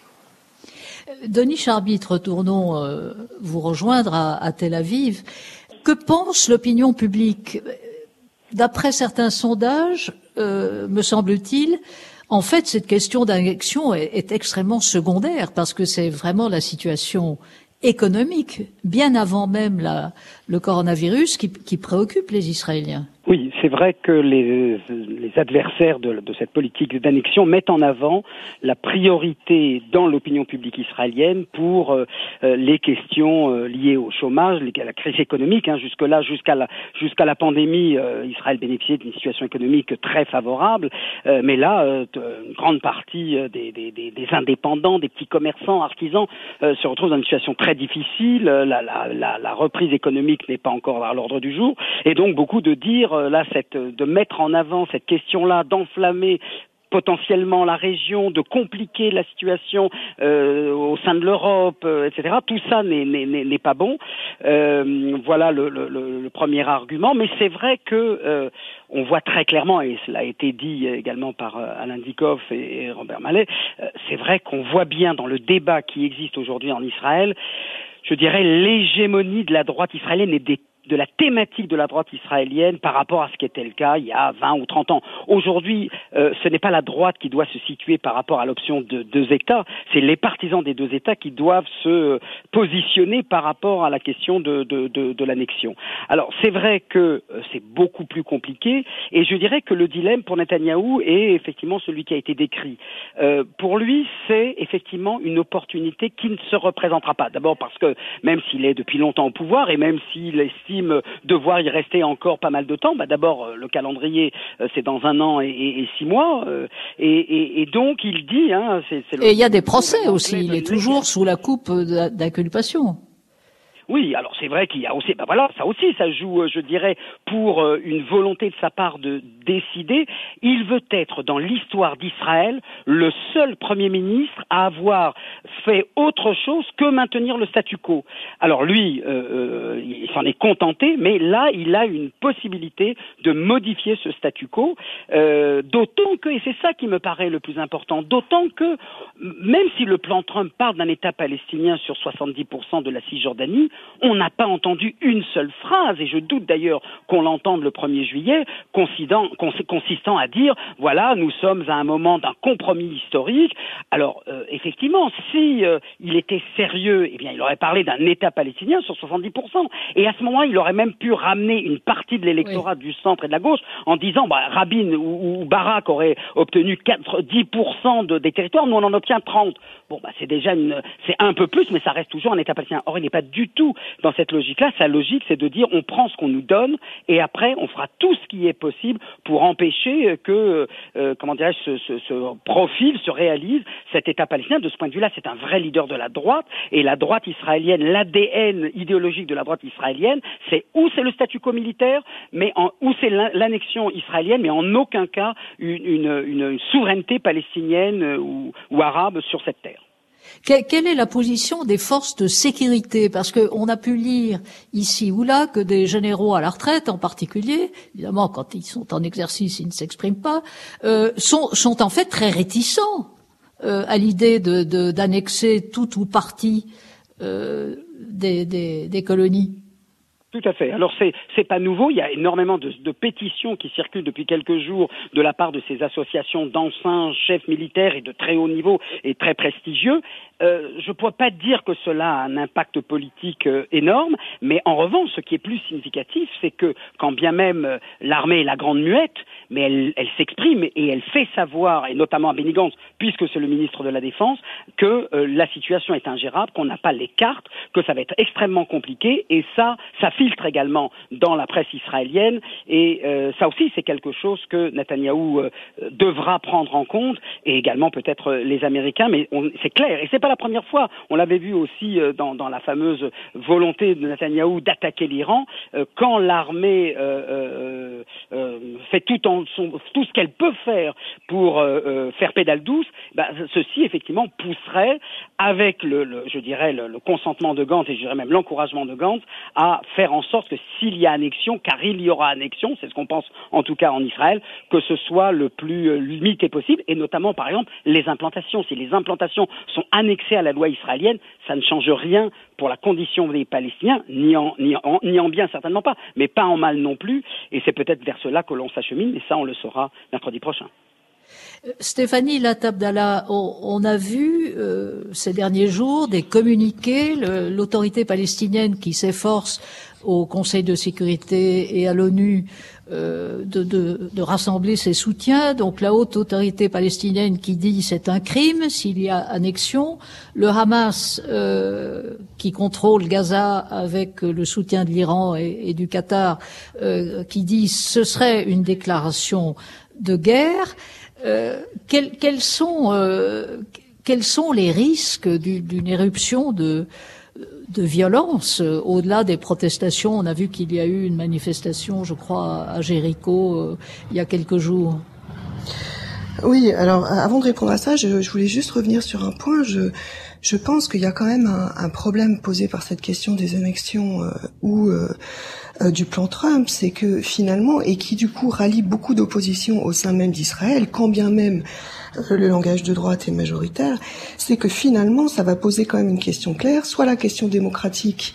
Denis Charbit, retournons euh, vous rejoindre à, à Tel Aviv. Que pense l'opinion publique? D'après certains sondages, euh, me semble-t-il, en fait, cette question d'annexion est, est extrêmement secondaire parce que c'est vraiment la situation économique, bien avant même la, le coronavirus, qui, qui préoccupe les Israéliens.
Oui, c'est vrai que les, les adversaires de, de cette politique d'annexion mettent en avant la priorité dans l'opinion publique israélienne pour euh, les questions euh, liées au chômage, à la crise économique. Hein. Jusque-là, jusqu'à la, jusqu'à la pandémie, euh, Israël bénéficiait d'une situation économique très favorable. Euh, mais là, euh, une grande partie des, des, des, des indépendants, des petits commerçants, artisans euh, se retrouvent dans une situation très difficile. La, la, la, la reprise économique n'est pas encore à l'ordre du jour. Et donc, beaucoup de dire là, cette, de mettre en avant cette question-là, d'enflammer potentiellement la région, de compliquer la situation euh, au sein de l'Europe, euh, et cetera. Tout ça n'est, n'est, n'est pas bon. Euh, voilà le, le, le premier argument. Mais c'est vrai que euh, on voit très clairement, et cela a été dit également par euh, Alain Dikoff et, et Robert Mallet, euh, c'est vrai qu'on voit bien dans le débat qui existe aujourd'hui en Israël, je dirais, l'hégémonie de la droite israélienne et des de la thématique de la droite israélienne par rapport à ce qui était le cas il y a vingt ou trente ans. Aujourd'hui, euh, ce n'est pas la droite qui doit se situer par rapport à l'option de deux États, c'est les partisans des deux États qui doivent se positionner par rapport à la question de, de, de, de l'annexion. Alors, c'est vrai que euh, c'est beaucoup plus compliqué, et je dirais que le dilemme pour Netanyahou est effectivement celui qui a été décrit. Euh, pour lui, c'est effectivement une opportunité qui ne se représentera pas. D'abord parce que même s'il est depuis longtemps au pouvoir, et même s'il estime devoir y rester encore pas mal de temps, bah d'abord le calendrier euh, c'est dans un an et, et, et six mois, euh, et, et, et donc il dit... Hein, c'est, c'est
et il y a des procès aussi, il est toujours sous la coupe d'inculpation.
Oui, alors c'est vrai qu'il y a aussi, ben voilà, ça aussi, ça joue, je dirais, pour une volonté de sa part de décider. Il veut être, dans l'histoire d'Israël, le seul Premier ministre à avoir fait autre chose que maintenir le statu quo. Alors lui, euh, il s'en est contenté, mais là, il a une possibilité de modifier ce statu quo, euh, d'autant que, et c'est ça qui me paraît le plus important, d'autant que, même si le plan Trump parle d'un État palestinien sur soixante-dix pour cent de la Cisjordanie, on n'a pas entendu une seule phrase, et je doute d'ailleurs qu'on l'entende le premier juillet, consistant, consistant à dire, voilà, nous sommes à un moment d'un compromis historique. Alors, euh, effectivement, si euh, il était sérieux, eh bien, il aurait parlé d'un État palestinien sur soixante-dix pour cent. Et à ce moment-là, il aurait même pu ramener une partie de l'électorat oui. du centre et de la gauche en disant, bah, Rabin ou, ou Barak auraient obtenu dix pour cent de, des territoires, nous on en obtient trente. Bon, bah, c'est déjà une, c'est un peu plus, mais ça reste toujours un État palestinien. Or, il n'est pas du tout dans cette logique-là. Sa logique, c'est de dire on prend ce qu'on nous donne et après on fera tout ce qui est possible pour empêcher que, euh, comment dirais-je, ce, ce, ce profil se réalise, cet État palestinien. De ce point de vue-là, c'est un vrai leader de la droite, et la droite israélienne, l'A D N idéologique de la droite israélienne, c'est où c'est le statu quo militaire, mais en, où c'est l'annexion israélienne, mais en aucun cas une, une, une souveraineté palestinienne ou, ou arabe sur cette terre.
Quelle est la position des forces de sécurité? Parce qu'on a pu lire ici ou là que des généraux à la retraite, en particulier, évidemment quand ils sont en exercice, ils ne s'expriment pas, euh, sont, sont en fait très réticents euh, à l'idée de, de, d'annexer tout ou partie euh, des, des, des colonies.
Tout à fait. Alors c'est c'est pas nouveau. Il y a énormément de, de pétitions qui circulent depuis quelques jours de la part de ces associations d'anciens chefs militaires et de très haut niveau et très prestigieux. Euh, je ne pourrais pas dire que cela a un impact politique euh, énorme, mais en revanche, ce qui est plus significatif, c'est que quand bien même euh, l'armée est la grande muette, mais elle, elle s'exprime et elle fait savoir, et notamment à Benny Gantz, puisque c'est le ministre de la Défense, que euh, la situation est ingérable, qu'on n'a pas les cartes, que ça va être extrêmement compliqué, et ça, ça filtre également dans la presse israélienne, et euh, ça aussi, c'est quelque chose que Netanyahou euh, devra prendre en compte, et également peut-être euh, les Américains, mais on, c'est clair, et c'est pas la première fois. On l'avait vu aussi euh, dans, dans la fameuse volonté de Netanyahou d'attaquer l'Iran, euh, quand l'armée euh, euh, euh, fait tout, en son, tout ce qu'elle peut faire pour euh, euh, faire pédale douce, bah, ceci effectivement pousserait, avec le, le je dirais le, le consentement de Gantz et je dirais même l'encouragement de Gantz, à faire en sorte que s'il y a annexion, car il y aura annexion, c'est ce qu'on pense en tout cas en Israël, que ce soit le plus euh, limité possible, et notamment par exemple les implantations. Si les implantations sont annexées à la loi israélienne, ça ne change rien pour la condition des Palestiniens, ni en, ni en, ni en bien certainement pas, mais pas en mal non plus, et c'est peut-être vers cela que l'on s'achemine, mais ça on le saura mercredi prochain.
Stéphanie Latabdallah, on, on a vu euh, ces derniers jours des communiqués, le, l'autorité palestinienne qui s'efforce au Conseil de sécurité et à l'ONU euh, de, de, de rassembler ses soutiens. Donc la haute autorité palestinienne qui dit c'est un crime s'il y a annexion. Le Hamas euh, qui contrôle Gaza avec le soutien de l'Iran et, et du Qatar euh, qui dit ce serait une déclaration de guerre. Euh, quels, quels sont euh, quels sont les risques du, d'une éruption de de violence euh, au-delà des protestations? On a vu qu'il y a eu une manifestation, je crois, à Jéricho euh, il y a quelques jours.
Oui, alors avant de répondre à ça, je, je voulais juste revenir sur un point. Je je pense qu'il y a quand même un, un problème posé par cette question des annexions euh, ou euh, euh, du plan Trump, c'est que finalement, et qui du coup rallie beaucoup d'opposition au sein même d'Israël, quand bien même euh, le langage de droite est majoritaire, c'est que finalement ça va poser quand même une question claire, soit la question démocratique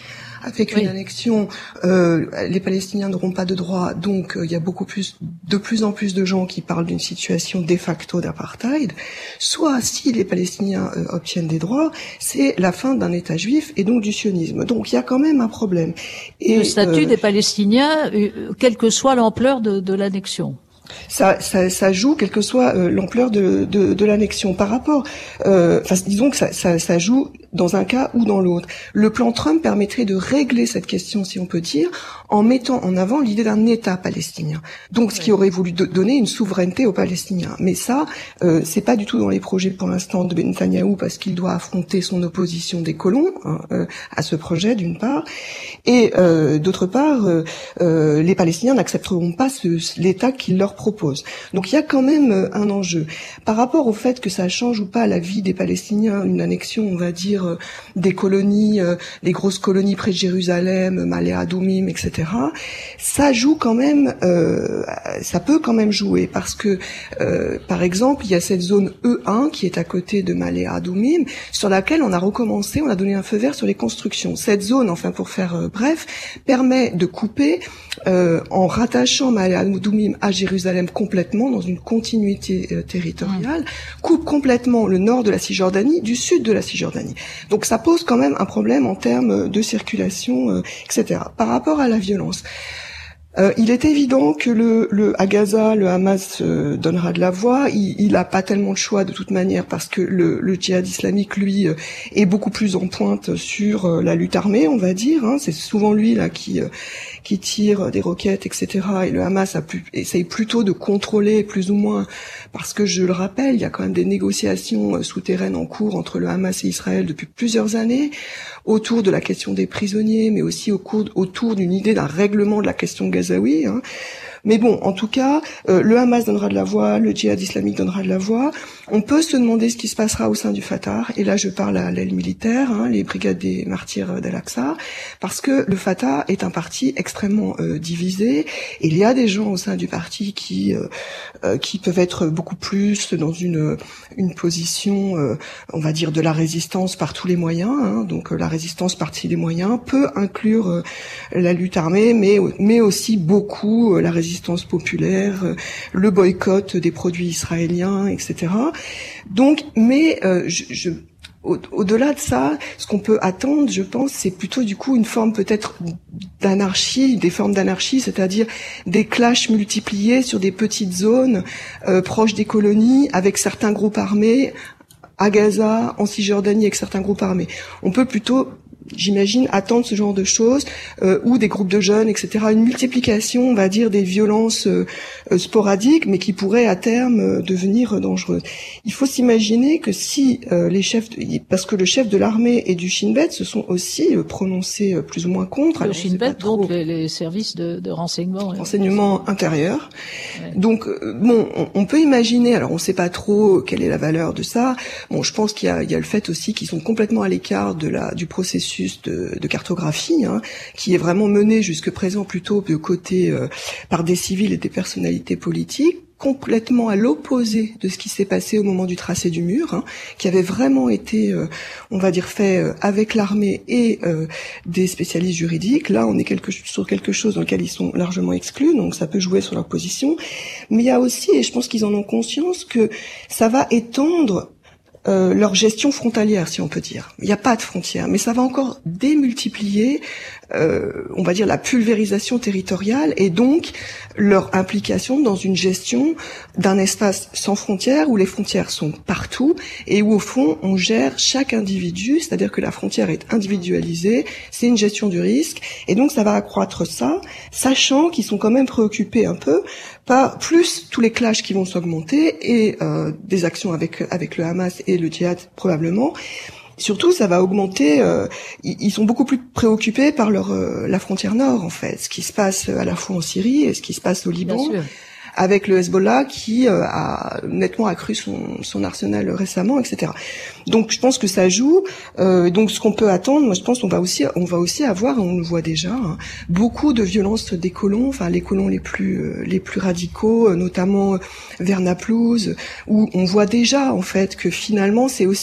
avec
oui.
une annexion, euh, les Palestiniens n'auront pas de droit, donc il euh, y a beaucoup plus, de plus en plus de gens qui parlent d'une situation de facto d'apartheid. Soit, si les Palestiniens euh, obtiennent des droits, c'est la fin d'un État juif et donc du sionisme. Donc il y a quand même un problème. Et,
le statut
euh,
des Palestiniens, euh, quelle que soit l'ampleur de, de l'annexion.
Ça, ça, ça joue, quelle que soit euh, l'ampleur de, de, de l'annexion. Par rapport, euh, enfin, disons que ça, ça, ça joue dans un cas ou dans l'autre. Le plan Trump permettrait de régler cette question, si on peut dire, en mettant en avant l'idée d'un État palestinien. Donc, ce qui aurait voulu do- donner une souveraineté aux Palestiniens. Mais ça, euh, c'est pas du tout dans les projets pour l'instant de Netanyahou, parce qu'il doit affronter son opposition des colons hein, euh, à ce projet, d'une part, et euh, d'autre part, euh, euh, les Palestiniens n'accepteront pas ce, l'État qu'il leur propose. Donc, il y a quand même un enjeu par rapport au fait que ça change ou pas la vie des Palestiniens, une annexion, on va dire, des colonies, euh, les grosses colonies près de Jérusalem, Malé Adoumim, et cetera. Ça joue quand même, euh, ça peut quand même jouer parce que, euh, par exemple, il y a cette zone E un qui est à côté de Malé Adoumim, sur laquelle on a recommencé, on a donné un feu vert sur les constructions. Cette zone, enfin pour faire euh, bref, permet de couper euh, en rattachant Malé Adoumim à Jérusalem complètement dans une continuité euh, territoriale, coupe complètement le nord de la Cisjordanie du sud de la Cisjordanie. Donc ça pose quand même un problème en termes de circulation, euh, et cetera. Par rapport à la violence, euh, il est évident que le, le à Gaza, le Hamas euh, donnera de la voix. Il n'a pas tellement de choix de toute manière parce que le, le djihad islamique, lui, euh, est beaucoup plus en pointe sur euh, la lutte armée, on va dire. Hein. C'est souvent lui là qui euh, qui tire des roquettes, et cetera. Et le Hamas a pu, essaye plutôt de contrôler plus ou moins, parce que je le rappelle, il y a quand même des négociations euh, souterraines en cours entre le Hamas et Israël depuis plusieurs années, autour de la question des prisonniers, mais aussi au cours, autour d'une idée d'un règlement de la question gazaoui. Hein. Mais bon, en tout cas, euh, le Hamas donnera de la voix, le djihad islamique donnera de la voix. On peut se demander ce qui se passera au sein du Fatah, et là je parle à l'aile militaire, hein, les brigades des martyrs d'Al-Aqsa, parce que le Fatah est un parti extrêmement euh, divisé, et il y a des gens au sein du parti qui euh, euh, qui peuvent être beaucoup plus dans une une position, euh, on va dire, de la résistance par tous les moyens. Hein, donc euh, la résistance par tous les moyens peut inclure euh, la lutte armée, mais mais aussi beaucoup euh, la résistance résistance populaire, euh, le boycott des produits israéliens, et cetera. Donc, mais euh, je, je, au, au-delà de ça, ce qu'on peut attendre, je pense, c'est plutôt du coup une forme peut-être d'anarchie, des formes d'anarchie, c'est-à-dire des clashs multipliés sur des petites zones euh, proches des colonies, avec certains groupes armés à Gaza, en Cisjordanie, avec certains groupes armés. On peut plutôt, j'imagine, attendre ce genre de choses, euh, ou des groupes de jeunes, et cetera. Une multiplication, on va dire, des violences euh, sporadiques, mais qui pourraient à terme euh, devenir dangereuses. Il faut s'imaginer que si euh, les chefs, de, parce que le chef de l'armée et du Shin Bet se sont aussi euh, prononcés euh, plus ou moins contre.
Le Shin Bet, donc les, les services de, de renseignement,
renseignement intérieur.
Ouais.
Donc euh, bon, on, on peut imaginer. Alors on ne sait pas trop quelle est la valeur de ça. Bon, je pense qu'il y a, il y a le fait aussi qu'ils sont complètement à l'écart de la du processus De, de cartographie, hein, qui est vraiment mené jusque présent plutôt de côté euh, par des civils et des personnalités politiques, complètement à l'opposé de ce qui s'est passé au moment du tracé du mur, hein, qui avait vraiment été, euh, on va dire, fait euh, avec l'armée et euh, des spécialistes juridiques. Là, on est quelque, sur quelque chose dans lequel ils sont largement exclus, donc ça peut jouer sur leur position. Mais il y a aussi, et je pense qu'ils en ont conscience, que ça va étendre Euh, leur gestion frontalière, si on peut dire. Il n'y a pas de frontières, mais ça va encore démultiplier, euh, on va dire, la pulvérisation territoriale et donc leur implication dans une gestion d'un espace sans frontières où les frontières sont partout et où, au fond, on gère chaque individu, c'est-à-dire que la frontière est individualisée, c'est une gestion du risque, et donc ça va accroître ça, sachant qu'ils sont quand même préoccupés un peu par plus tous les clashs qui vont s'augmenter et euh, des actions avec avec le Hamas et le djihad probablement. Surtout, ça va augmenter. Euh, ils sont beaucoup plus préoccupés par leur euh, la frontière nord, en fait, ce qui se passe à la fois en Syrie et ce qui se passe au Liban, avec le Hezbollah qui euh, a nettement accru son, son arsenal récemment, et cetera. Donc, je pense que ça joue. Euh, donc, ce qu'on peut attendre, moi, je pense qu'on va aussi, on va aussi avoir, on le voit déjà, hein, beaucoup de violences des colons, enfin les colons les plus euh, les plus radicaux, euh, notamment vers Naplouse, où on voit déjà en fait que finalement, c'est aussi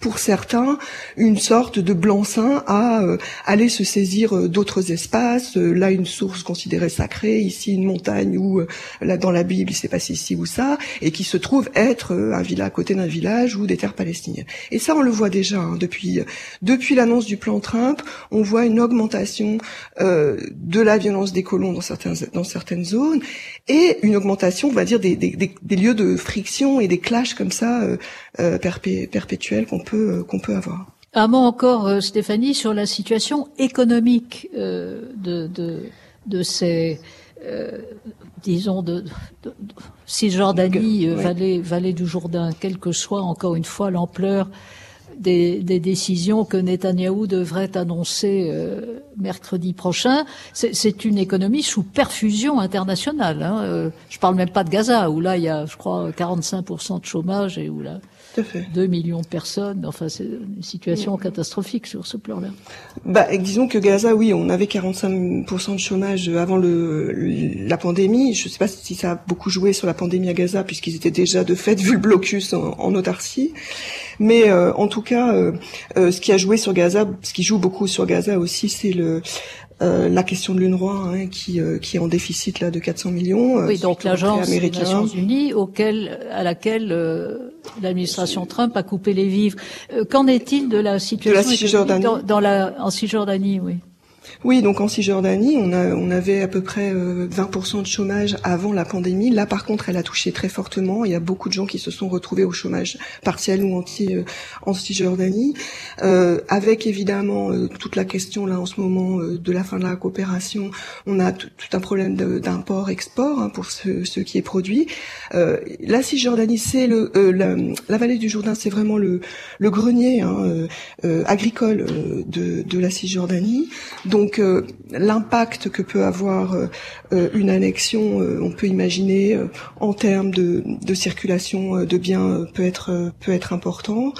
pour certains, une sorte de blanc-seing à euh, aller se saisir euh, d'autres espaces. Euh, là, une source considérée sacrée, ici une montagne où, euh, là, dans la Bible, il s'est passé ici ou ça, et qui se trouve être euh, un village à côté d'un village ou des terres palestiniennes. Et ça, on le voit déjà hein, depuis euh, depuis l'annonce du plan Trump. On voit une augmentation euh, de la violence des colons dans certains dans certaines zones et une augmentation, on va dire, des, des, des, des lieux de friction et des clashs comme ça euh, euh, perpé, perpétuels qu'on peut euh, qu'on peut avoir.
Un mot encore, euh, Stéphanie, sur la situation économique euh, de, de de ces euh, disons de, de, de Cisjordanie, euh,
ouais.
vallée vallée du Jourdain, quelle que soit encore une fois l'ampleur Des, des décisions que Netanyahou devrait annoncer euh, mercredi prochain. C'est, c'est une économie sous perfusion internationale. Hein. Euh, je parle même pas de Gaza, où là il y a, je crois, quarante-cinq pour cent de chômage et où là deux millions de personnes. Enfin, c'est une situation catastrophique sur ce plan-là.
Bah, disons que Gaza, oui, on avait quarante-cinq pour cent de chômage avant le, la pandémie. Je ne sais pas si ça a beaucoup joué sur la pandémie à Gaza, puisqu'ils étaient déjà de fait vu le blocus en, en autarcie. Mais euh, en tout cas, euh, euh, ce qui a joué sur Gaza, ce qui joue beaucoup sur Gaza aussi, c'est le euh, la question de l'UNRWA, hein, qui euh, qui est en déficit là de quatre cents millions. Euh,
oui, donc l'agence des Nations Unies, auquel à laquelle euh, l'administration Trump a coupé les vivres. Euh, qu'en est-il de la situation
de la Cisjordanie
dans, dans la en Cisjordanie, oui.
Oui, donc en Cisjordanie, on a on avait à peu près euh, vingt pour cent de chômage avant la pandémie. Là, par contre, elle a touché très fortement. Il y a beaucoup de gens qui se sont retrouvés au chômage partiel ou entier euh, en Cisjordanie, euh, avec évidemment euh, toute la question là en ce moment euh, de la fin de la coopération. On a t- tout un problème de, d'import-export hein, pour ce, ce qui est produit. Euh, la Cisjordanie, c'est le euh, la, la vallée du Jourdain, c'est vraiment le le grenier hein, euh, euh, agricole euh, de de la Cisjordanie. Donc euh, l'impact que peut avoir euh, une annexion, euh, on peut imaginer euh, en termes de, de circulation euh, de biens euh, peut être euh, peut être important.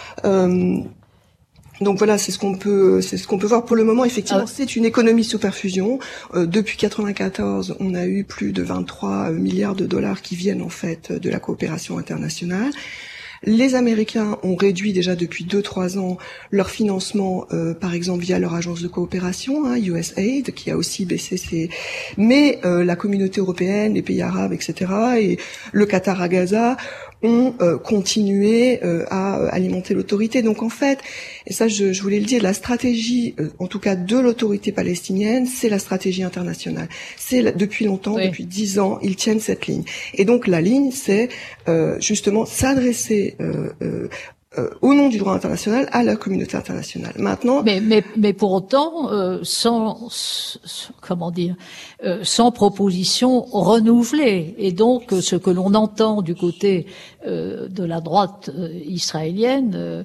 Euh, donc voilà, c'est ce qu'on peut c'est ce qu'on peut voir pour le moment. Effectivement, ah. c'est une économie sous perfusion. Euh, depuis quatre-vingt-quatorze, on a eu plus de vingt-trois milliards de dollars qui viennent en fait de la coopération internationale. Les Américains ont réduit déjà depuis deux trois ans leur financement, euh, par exemple via leur agence de coopération, hein, U S A I D, qui a aussi baissé ses... Mais euh, la communauté européenne, les pays arabes, et cetera, et le Qatar à Gaza ont euh, continué euh, à alimenter l'autorité. Donc en fait, et ça je, je voulais le dire, la stratégie, euh, en tout cas de l'autorité palestinienne, c'est la stratégie internationale. C'est la, depuis longtemps, oui. depuis dix ans, ils tiennent cette ligne. Et donc la ligne, c'est euh, justement s'adresser euh, euh, Euh, au nom du droit international, à la communauté internationale. Maintenant,
mais mais mais pour autant, euh, sans, sans comment dire, euh, sans proposition renouvelée. Et donc, ce que l'on entend du côté euh, de la droite euh, israélienne euh,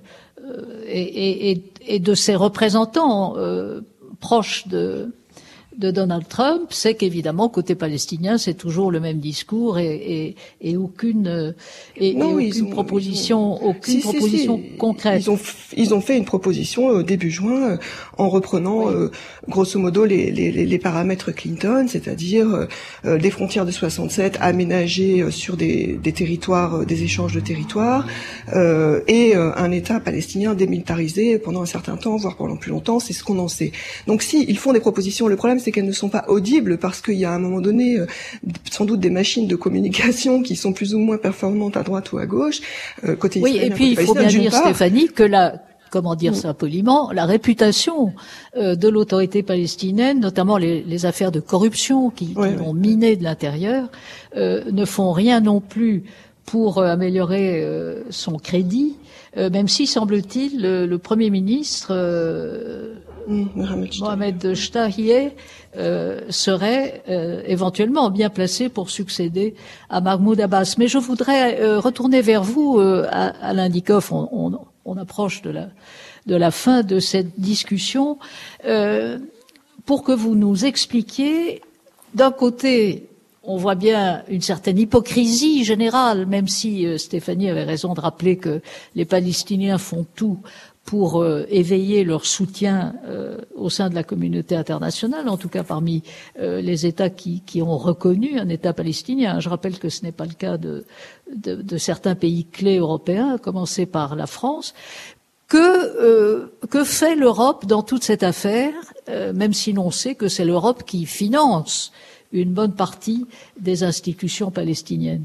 et, et, et de ses représentants euh, proches de de Donald Trump, c'est qu'évidemment côté palestinien c'est toujours le même discours et, et, et aucune et, non, et aucune ont, proposition ont, aucune si, proposition si, si. concrète.
Ils ont ils ont fait une proposition au début juin euh, en reprenant oui. euh, grosso modo les, les, les paramètres Clinton, c'est-à-dire euh, des frontières de soixante-sept aménagées euh, sur des, des territoires, euh, des échanges de territoires euh, et euh, un État palestinien démilitarisé pendant un certain temps, voire pendant plus longtemps. C'est ce qu'on en sait. Donc si ils font des propositions, le problème c'est qu'elles ne sont pas audibles parce qu'il y a à un moment donné euh, sans doute des machines de communication qui sont plus ou moins performantes à droite ou à gauche. Euh, côté
oui, et puis il faut bien dire, part. Stéphanie, que la comment dire ça poliment, la réputation euh, de l'autorité palestinienne, notamment les, les affaires de corruption qui, ouais, qui ouais. l'ont miné de l'intérieur, euh, ne font rien non plus pour euh, améliorer euh, son crédit, euh, même si, semble-t-il, le, le Premier ministre euh, Mmh, Mohamed Shtayyeh euh, serait euh, éventuellement bien placé pour succéder à Mahmoud Abbas. Mais je voudrais euh, retourner vers vous, euh, Alain Dikoff. On, on, on approche de la, de la fin de cette discussion, euh, pour que vous nous expliquiez, d'un côté, on voit bien une certaine hypocrisie générale, même si euh, Stéphanie avait raison de rappeler que les Palestiniens font tout pour euh, éveiller leur soutien euh, au sein de la communauté internationale, en tout cas parmi euh, les États qui, qui ont reconnu un État palestinien. Je rappelle que ce n'est pas le cas de, de, de certains pays clés européens, à commencer par la France. Que, euh, que fait l'Europe dans toute cette affaire, euh, même si l'on sait que c'est l'Europe qui finance une bonne partie des institutions palestiniennes?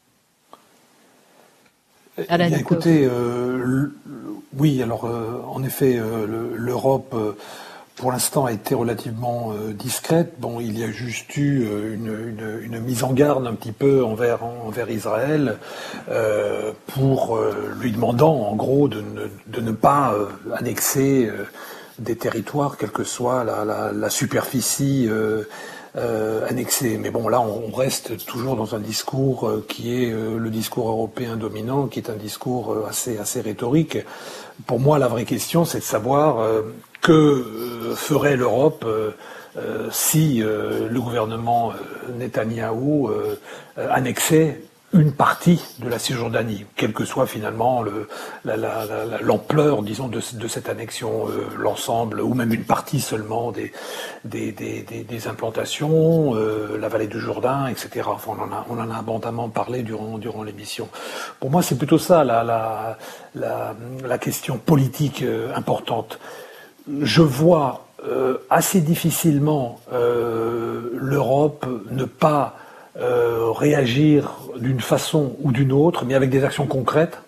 Alain, écoutez, euh, oui, alors euh, en effet, euh, l'Europe, euh, pour l'instant, a été relativement euh, discrète. Bon, il y a juste eu euh, une, une, une mise en garde un petit peu envers, envers Israël euh, pour euh, lui demandant, en gros, de ne, de ne pas euh, annexer euh, des territoires, quelle que soit la, la, la superficie euh, Euh, annexé. Mais bon, là, on reste toujours dans un discours euh, qui est euh, le discours européen dominant, qui est un discours euh, assez, assez rhétorique. Pour moi, la vraie question, c'est de savoir euh, que euh, ferait l'Europe euh, euh, si euh, le gouvernement euh, Netanyahou euh, euh, annexait une partie de la Cisjordanie, quelle que soit finalement le, la, la, la, l'ampleur, disons, de, de cette annexion, euh, l'ensemble, ou même une partie seulement des, des, des, des, des implantations, euh, la vallée du Jourdain, et cetera. Enfin, on en a, on en a abondamment parlé durant, durant l'émission. Pour moi, c'est plutôt ça la, la, la, la question politique euh, importante. Je vois euh, assez difficilement euh, l'Europe ne pas Euh, réagir d'une façon ou d'une autre, mais avec des actions concrètes,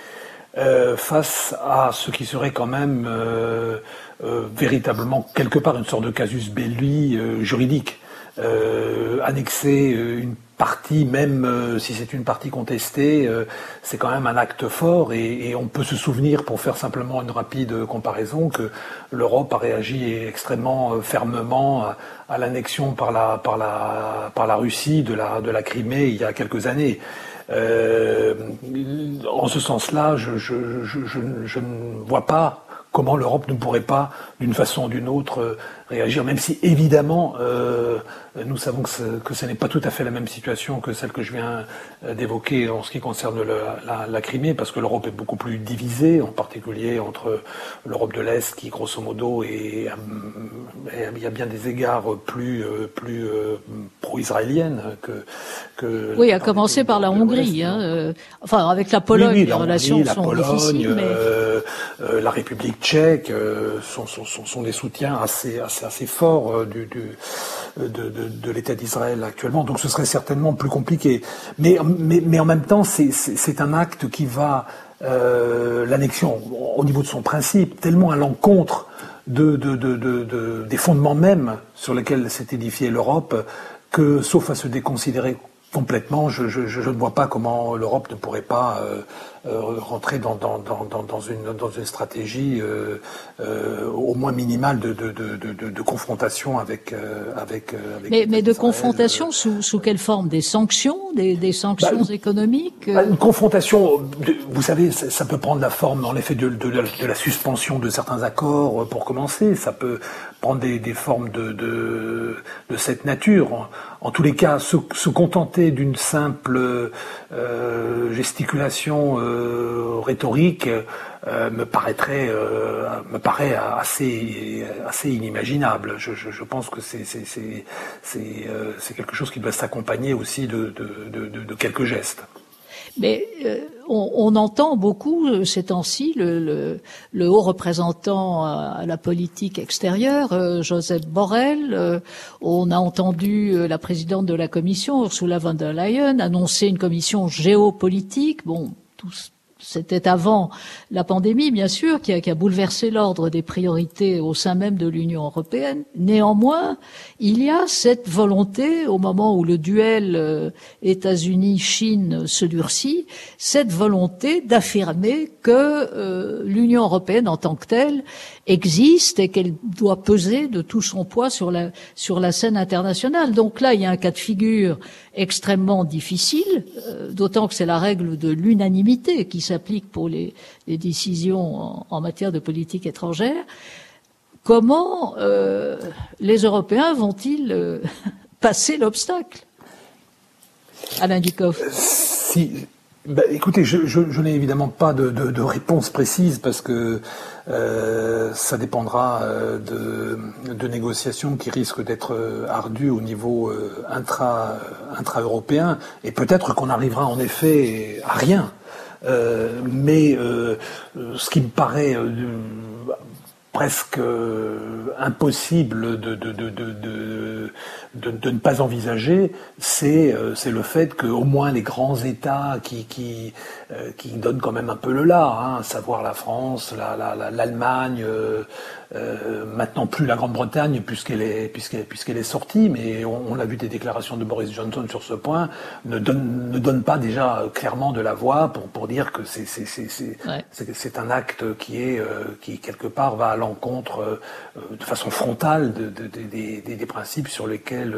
euh, face à ce qui serait quand même euh, euh, véritablement quelque part une sorte de casus belli euh, juridique. Euh, annexer une partie, même euh, si c'est une partie contestée, euh, c'est quand même un acte fort et, et on peut se souvenir, pour faire simplement une rapide comparaison, que l'Europe a réagi extrêmement euh, fermement à, à l'annexion par la, par, la, par la Russie de la, de la Crimée il y a quelques années. Euh, en ce sens-là, je, je, je, je, je ne vois pas comment l'Europe ne pourrait pas, d'une façon ou d'une autre, réagir, même si évidemment euh, nous savons que ce, que ce n'est pas tout à fait la même situation que celle que je viens d'évoquer en ce qui concerne le, la, la Crimée, parce que l'Europe est beaucoup plus divisée, en particulier entre l'Europe de l'Est qui, grosso modo, est, est, il y a bien des égards plus, plus euh, pro-israéliennes que, que...
Oui, à commencer par la Hongrie. Hein, euh, enfin, avec la Pologne, oui, oui, la les Hongrie, relations la sont Pologne, difficiles. Mais...
Euh, euh, la République tchèque euh, sont, sont, sont des soutiens assez, assez, assez forts euh, du, du, de, de, de l'État d'Israël actuellement. Donc ce serait certainement plus compliqué. Mais, mais, mais en même temps, c'est, c'est, c'est un acte qui va, euh, l'annexion, au niveau de son principe, tellement à l'encontre de, de, de, de, de, des fondements mêmes sur lesquels s'est édifiée l'Europe, que, sauf à se déconsidérer complètement, je, je, je ne vois pas comment l'Europe ne pourrait pas euh, euh, rentrer dans, dans, dans, dans, une, dans une stratégie euh, euh, au moins minimale de, de, de, de, de confrontation avec, euh, avec, avec
Mais, mais de confrontation euh, sous, sous quelle forme? Des sanctions, des, des sanctions bah, économiques euh...
bah, Une confrontation, vous savez, ça, ça peut prendre la forme, en effet, de, de, de, de la suspension de certains accords, pour commencer. Ça peut prendre des, des formes de, de, de cette nature. En, en tous les cas, se, se contenter d'une simple euh, gesticulation euh, rhétorique euh, me paraîtrait, euh, me paraît assez, assez inimaginable. Je, je, je pense que c'est, c'est, c'est, c'est, euh, c'est quelque chose qui doit s'accompagner aussi de, de, de, de, de quelques gestes.
Mais euh, on, on entend beaucoup ces temps-ci le, le, le haut représentant à la politique extérieure, euh, Joseph Borrell. Euh, on a entendu euh, la présidente de la Commission, Ursula von der Leyen, annoncer une commission géopolitique. Bon, tous. C'était avant la pandémie, bien sûr, qui a, qui a bouleversé l'ordre des priorités au sein même de l'Union européenne. Néanmoins, il y a cette volonté, au moment où le duel euh, États-Unis-Chine se durcit, cette volonté d'affirmer que euh, l'Union européenne en tant que telle existe et qu'elle doit peser de tout son poids sur la, sur la scène internationale. Donc là, il y a un cas de figure extrêmement difficile, euh, d'autant que c'est la règle de l'unanimité qui s'applique pour les, les décisions en, en matière de politique étrangère. Comment euh, les Européens vont-ils euh, passer l'obstacle? Alain Ducov.
Si, ben, écoutez, je, je, je n'ai évidemment pas de, de, de réponse précise parce que euh, ça dépendra euh, de, de négociations qui risquent d'être euh, ardues au niveau euh, intra, intra-européen et peut-être qu'on arrivera en effet à rien. Euh, mais euh, ce qui me paraît euh, presque euh, impossible de, de, de, de, de, de, de ne pas envisager, c'est, euh, c'est le fait qu'au moins les grands États qui, qui, euh, qui donnent quand même un peu le là, hein, à savoir la France, la, la, la, l'Allemagne, euh, euh, maintenant plus la Grande-Bretagne puisqu'elle est, puisqu'elle, puisqu'elle est sortie, mais on, on a vu des déclarations de Boris Johnson sur ce point, ne donne, ne donne pas déjà clairement de la voix pour, pour dire que c'est, c'est, c'est, c'est, ouais. c'est, c'est un acte qui est, euh, qui quelque part va à l'encontre euh, de façon frontale de, de, de, des, des, des principes sur lesquels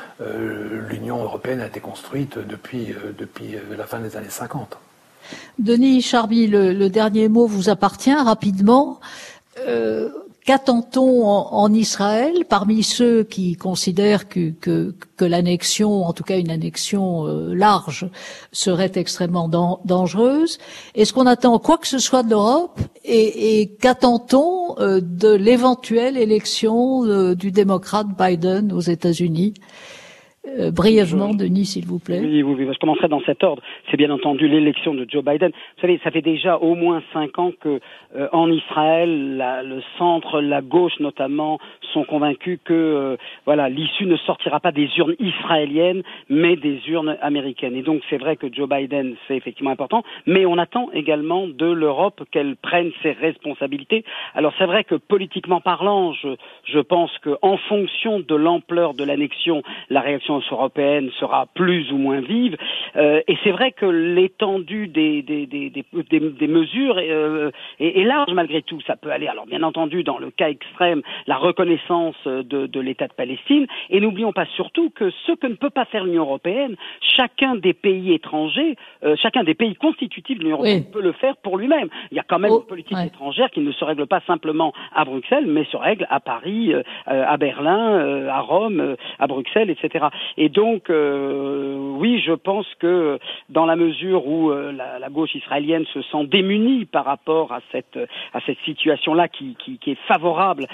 euh, l'Union européenne a été construite depuis, euh, depuis la fin des années cinquante.
Denis Charby, le, le dernier mot vous appartient rapidement. Euh, Qu'attend-on en, en Israël parmi ceux qui considèrent que, que, que l'annexion, en tout cas une annexion euh, large, serait extrêmement dan- dangereuse? Est-ce qu'on attend quoi que ce soit de l'Europe et, et qu'attend-on euh, de l'éventuelle élection euh, du démocrate Biden aux États-Unis? Euh, brièvement, je, Denis, s'il vous plaît.
Oui, oui, oui, je commencerai dans cet ordre. C'est bien entendu l'élection de Joe Biden. Vous savez, ça fait déjà au moins cinq ans que, euh, en Israël, la, le centre, la gauche notamment, sont convaincus que, euh, voilà, l'issue ne sortira pas des urnes israéliennes, mais des urnes américaines. Et donc, c'est vrai que Joe Biden, c'est effectivement important, mais on attend également de l'Europe qu'elle prenne ses responsabilités. Alors, c'est vrai que politiquement parlant, je, je pense que, en fonction de l'ampleur de l'annexion, la réaction européenne sera plus ou moins vive, euh, et c'est vrai que l'étendue des, des, des, des, des, des mesures est, euh, est, est large malgré tout. Ça peut aller, alors bien entendu, dans le cas extrême, la reconnaissance de, de l'État de Palestine, et n'oublions pas surtout que ce que ne peut pas faire l'Union européenne, chacun des pays étrangers, euh, chacun des pays constitutifs de l'Union européenne oui. peut le faire pour lui-même. Il y a quand même oh, une politique ouais. étrangère qui ne se règle pas simplement à Bruxelles, mais se règle à Paris, euh, à Berlin, euh, à Rome, euh, à Bruxelles, et cetera. Et donc, euh, oui, je pense que dans la mesure où euh, la, la gauche israélienne se sent démunie par rapport à cette à cette situation-là qui, qui, qui est favorable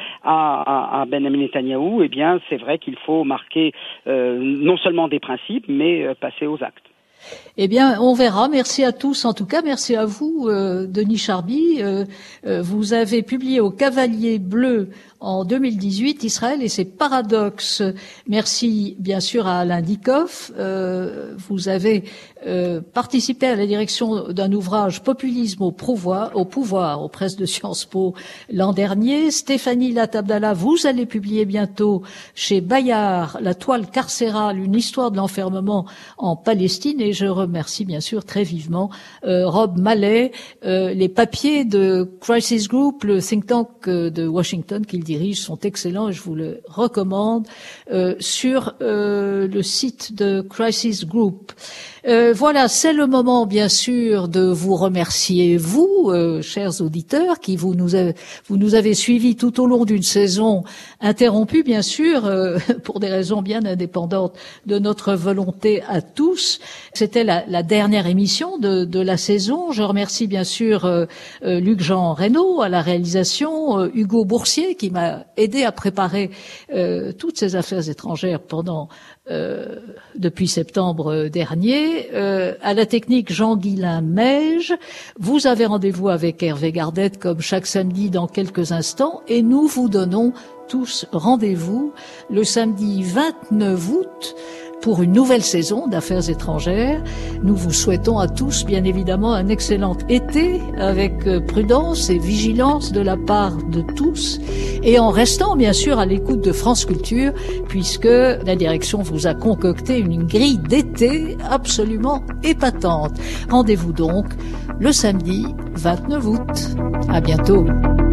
à, à, à Benjamin Netanyahou, eh bien, c'est vrai qu'il faut marquer euh, non seulement des principes, mais euh, passer aux actes.
Eh bien, on verra. Merci à tous. En tout cas, merci à vous, euh, Denis Charby. Euh, euh, vous avez publié au Cavalier Bleu en deux mille dix-huit, Israël et ses paradoxes. Merci, bien sûr, à Alain Dikoff. Euh, vous avez euh, participé à la direction d'un ouvrage Populisme au pouvoir, au pouvoir, aux presses de Sciences Po l'an dernier. Stéphanie Latabdallah, vous allez publier bientôt chez Bayard La toile carcérale, une histoire de l'enfermement en Palestine. Et je remercie, bien sûr, très vivement euh, Rob Mallet, euh, les papiers de Crisis Group, le think tank euh, de Washington qu'il dirige sont excellents et je vous le recommande euh, sur euh, le site de Crisis Group. Euh, voilà, c'est le moment, bien sûr, de vous remercier, vous, euh, chers auditeurs, qui vous nous, avez, vous nous avez suivis tout au long d'une saison interrompue, bien sûr, euh, pour des raisons bien indépendantes de notre volonté à tous. C'était la, la dernière émission de, de la saison. Je remercie, bien sûr, euh, euh, Luc-Jean Reynaud à la réalisation, euh, Hugo Boursier, qui m'a aidé à préparer euh, toutes ces affaires étrangères pendant Euh, depuis septembre dernier. Euh, à la technique, Jean-Guilain Meige. Vous avez rendez-vous avec Hervé Gardette comme chaque samedi dans quelques instants et nous vous donnons tous rendez-vous le samedi vingt-neuf août pour une nouvelle saison d'Affaires étrangères. Nous vous souhaitons à tous, bien évidemment, un excellent été avec prudence et vigilance de la part de tous et en restant, bien sûr, à l'écoute de France Culture puisque la direction vous a concocté une grille d'été absolument épatante. Rendez-vous donc le samedi vingt-neuf août. À bientôt.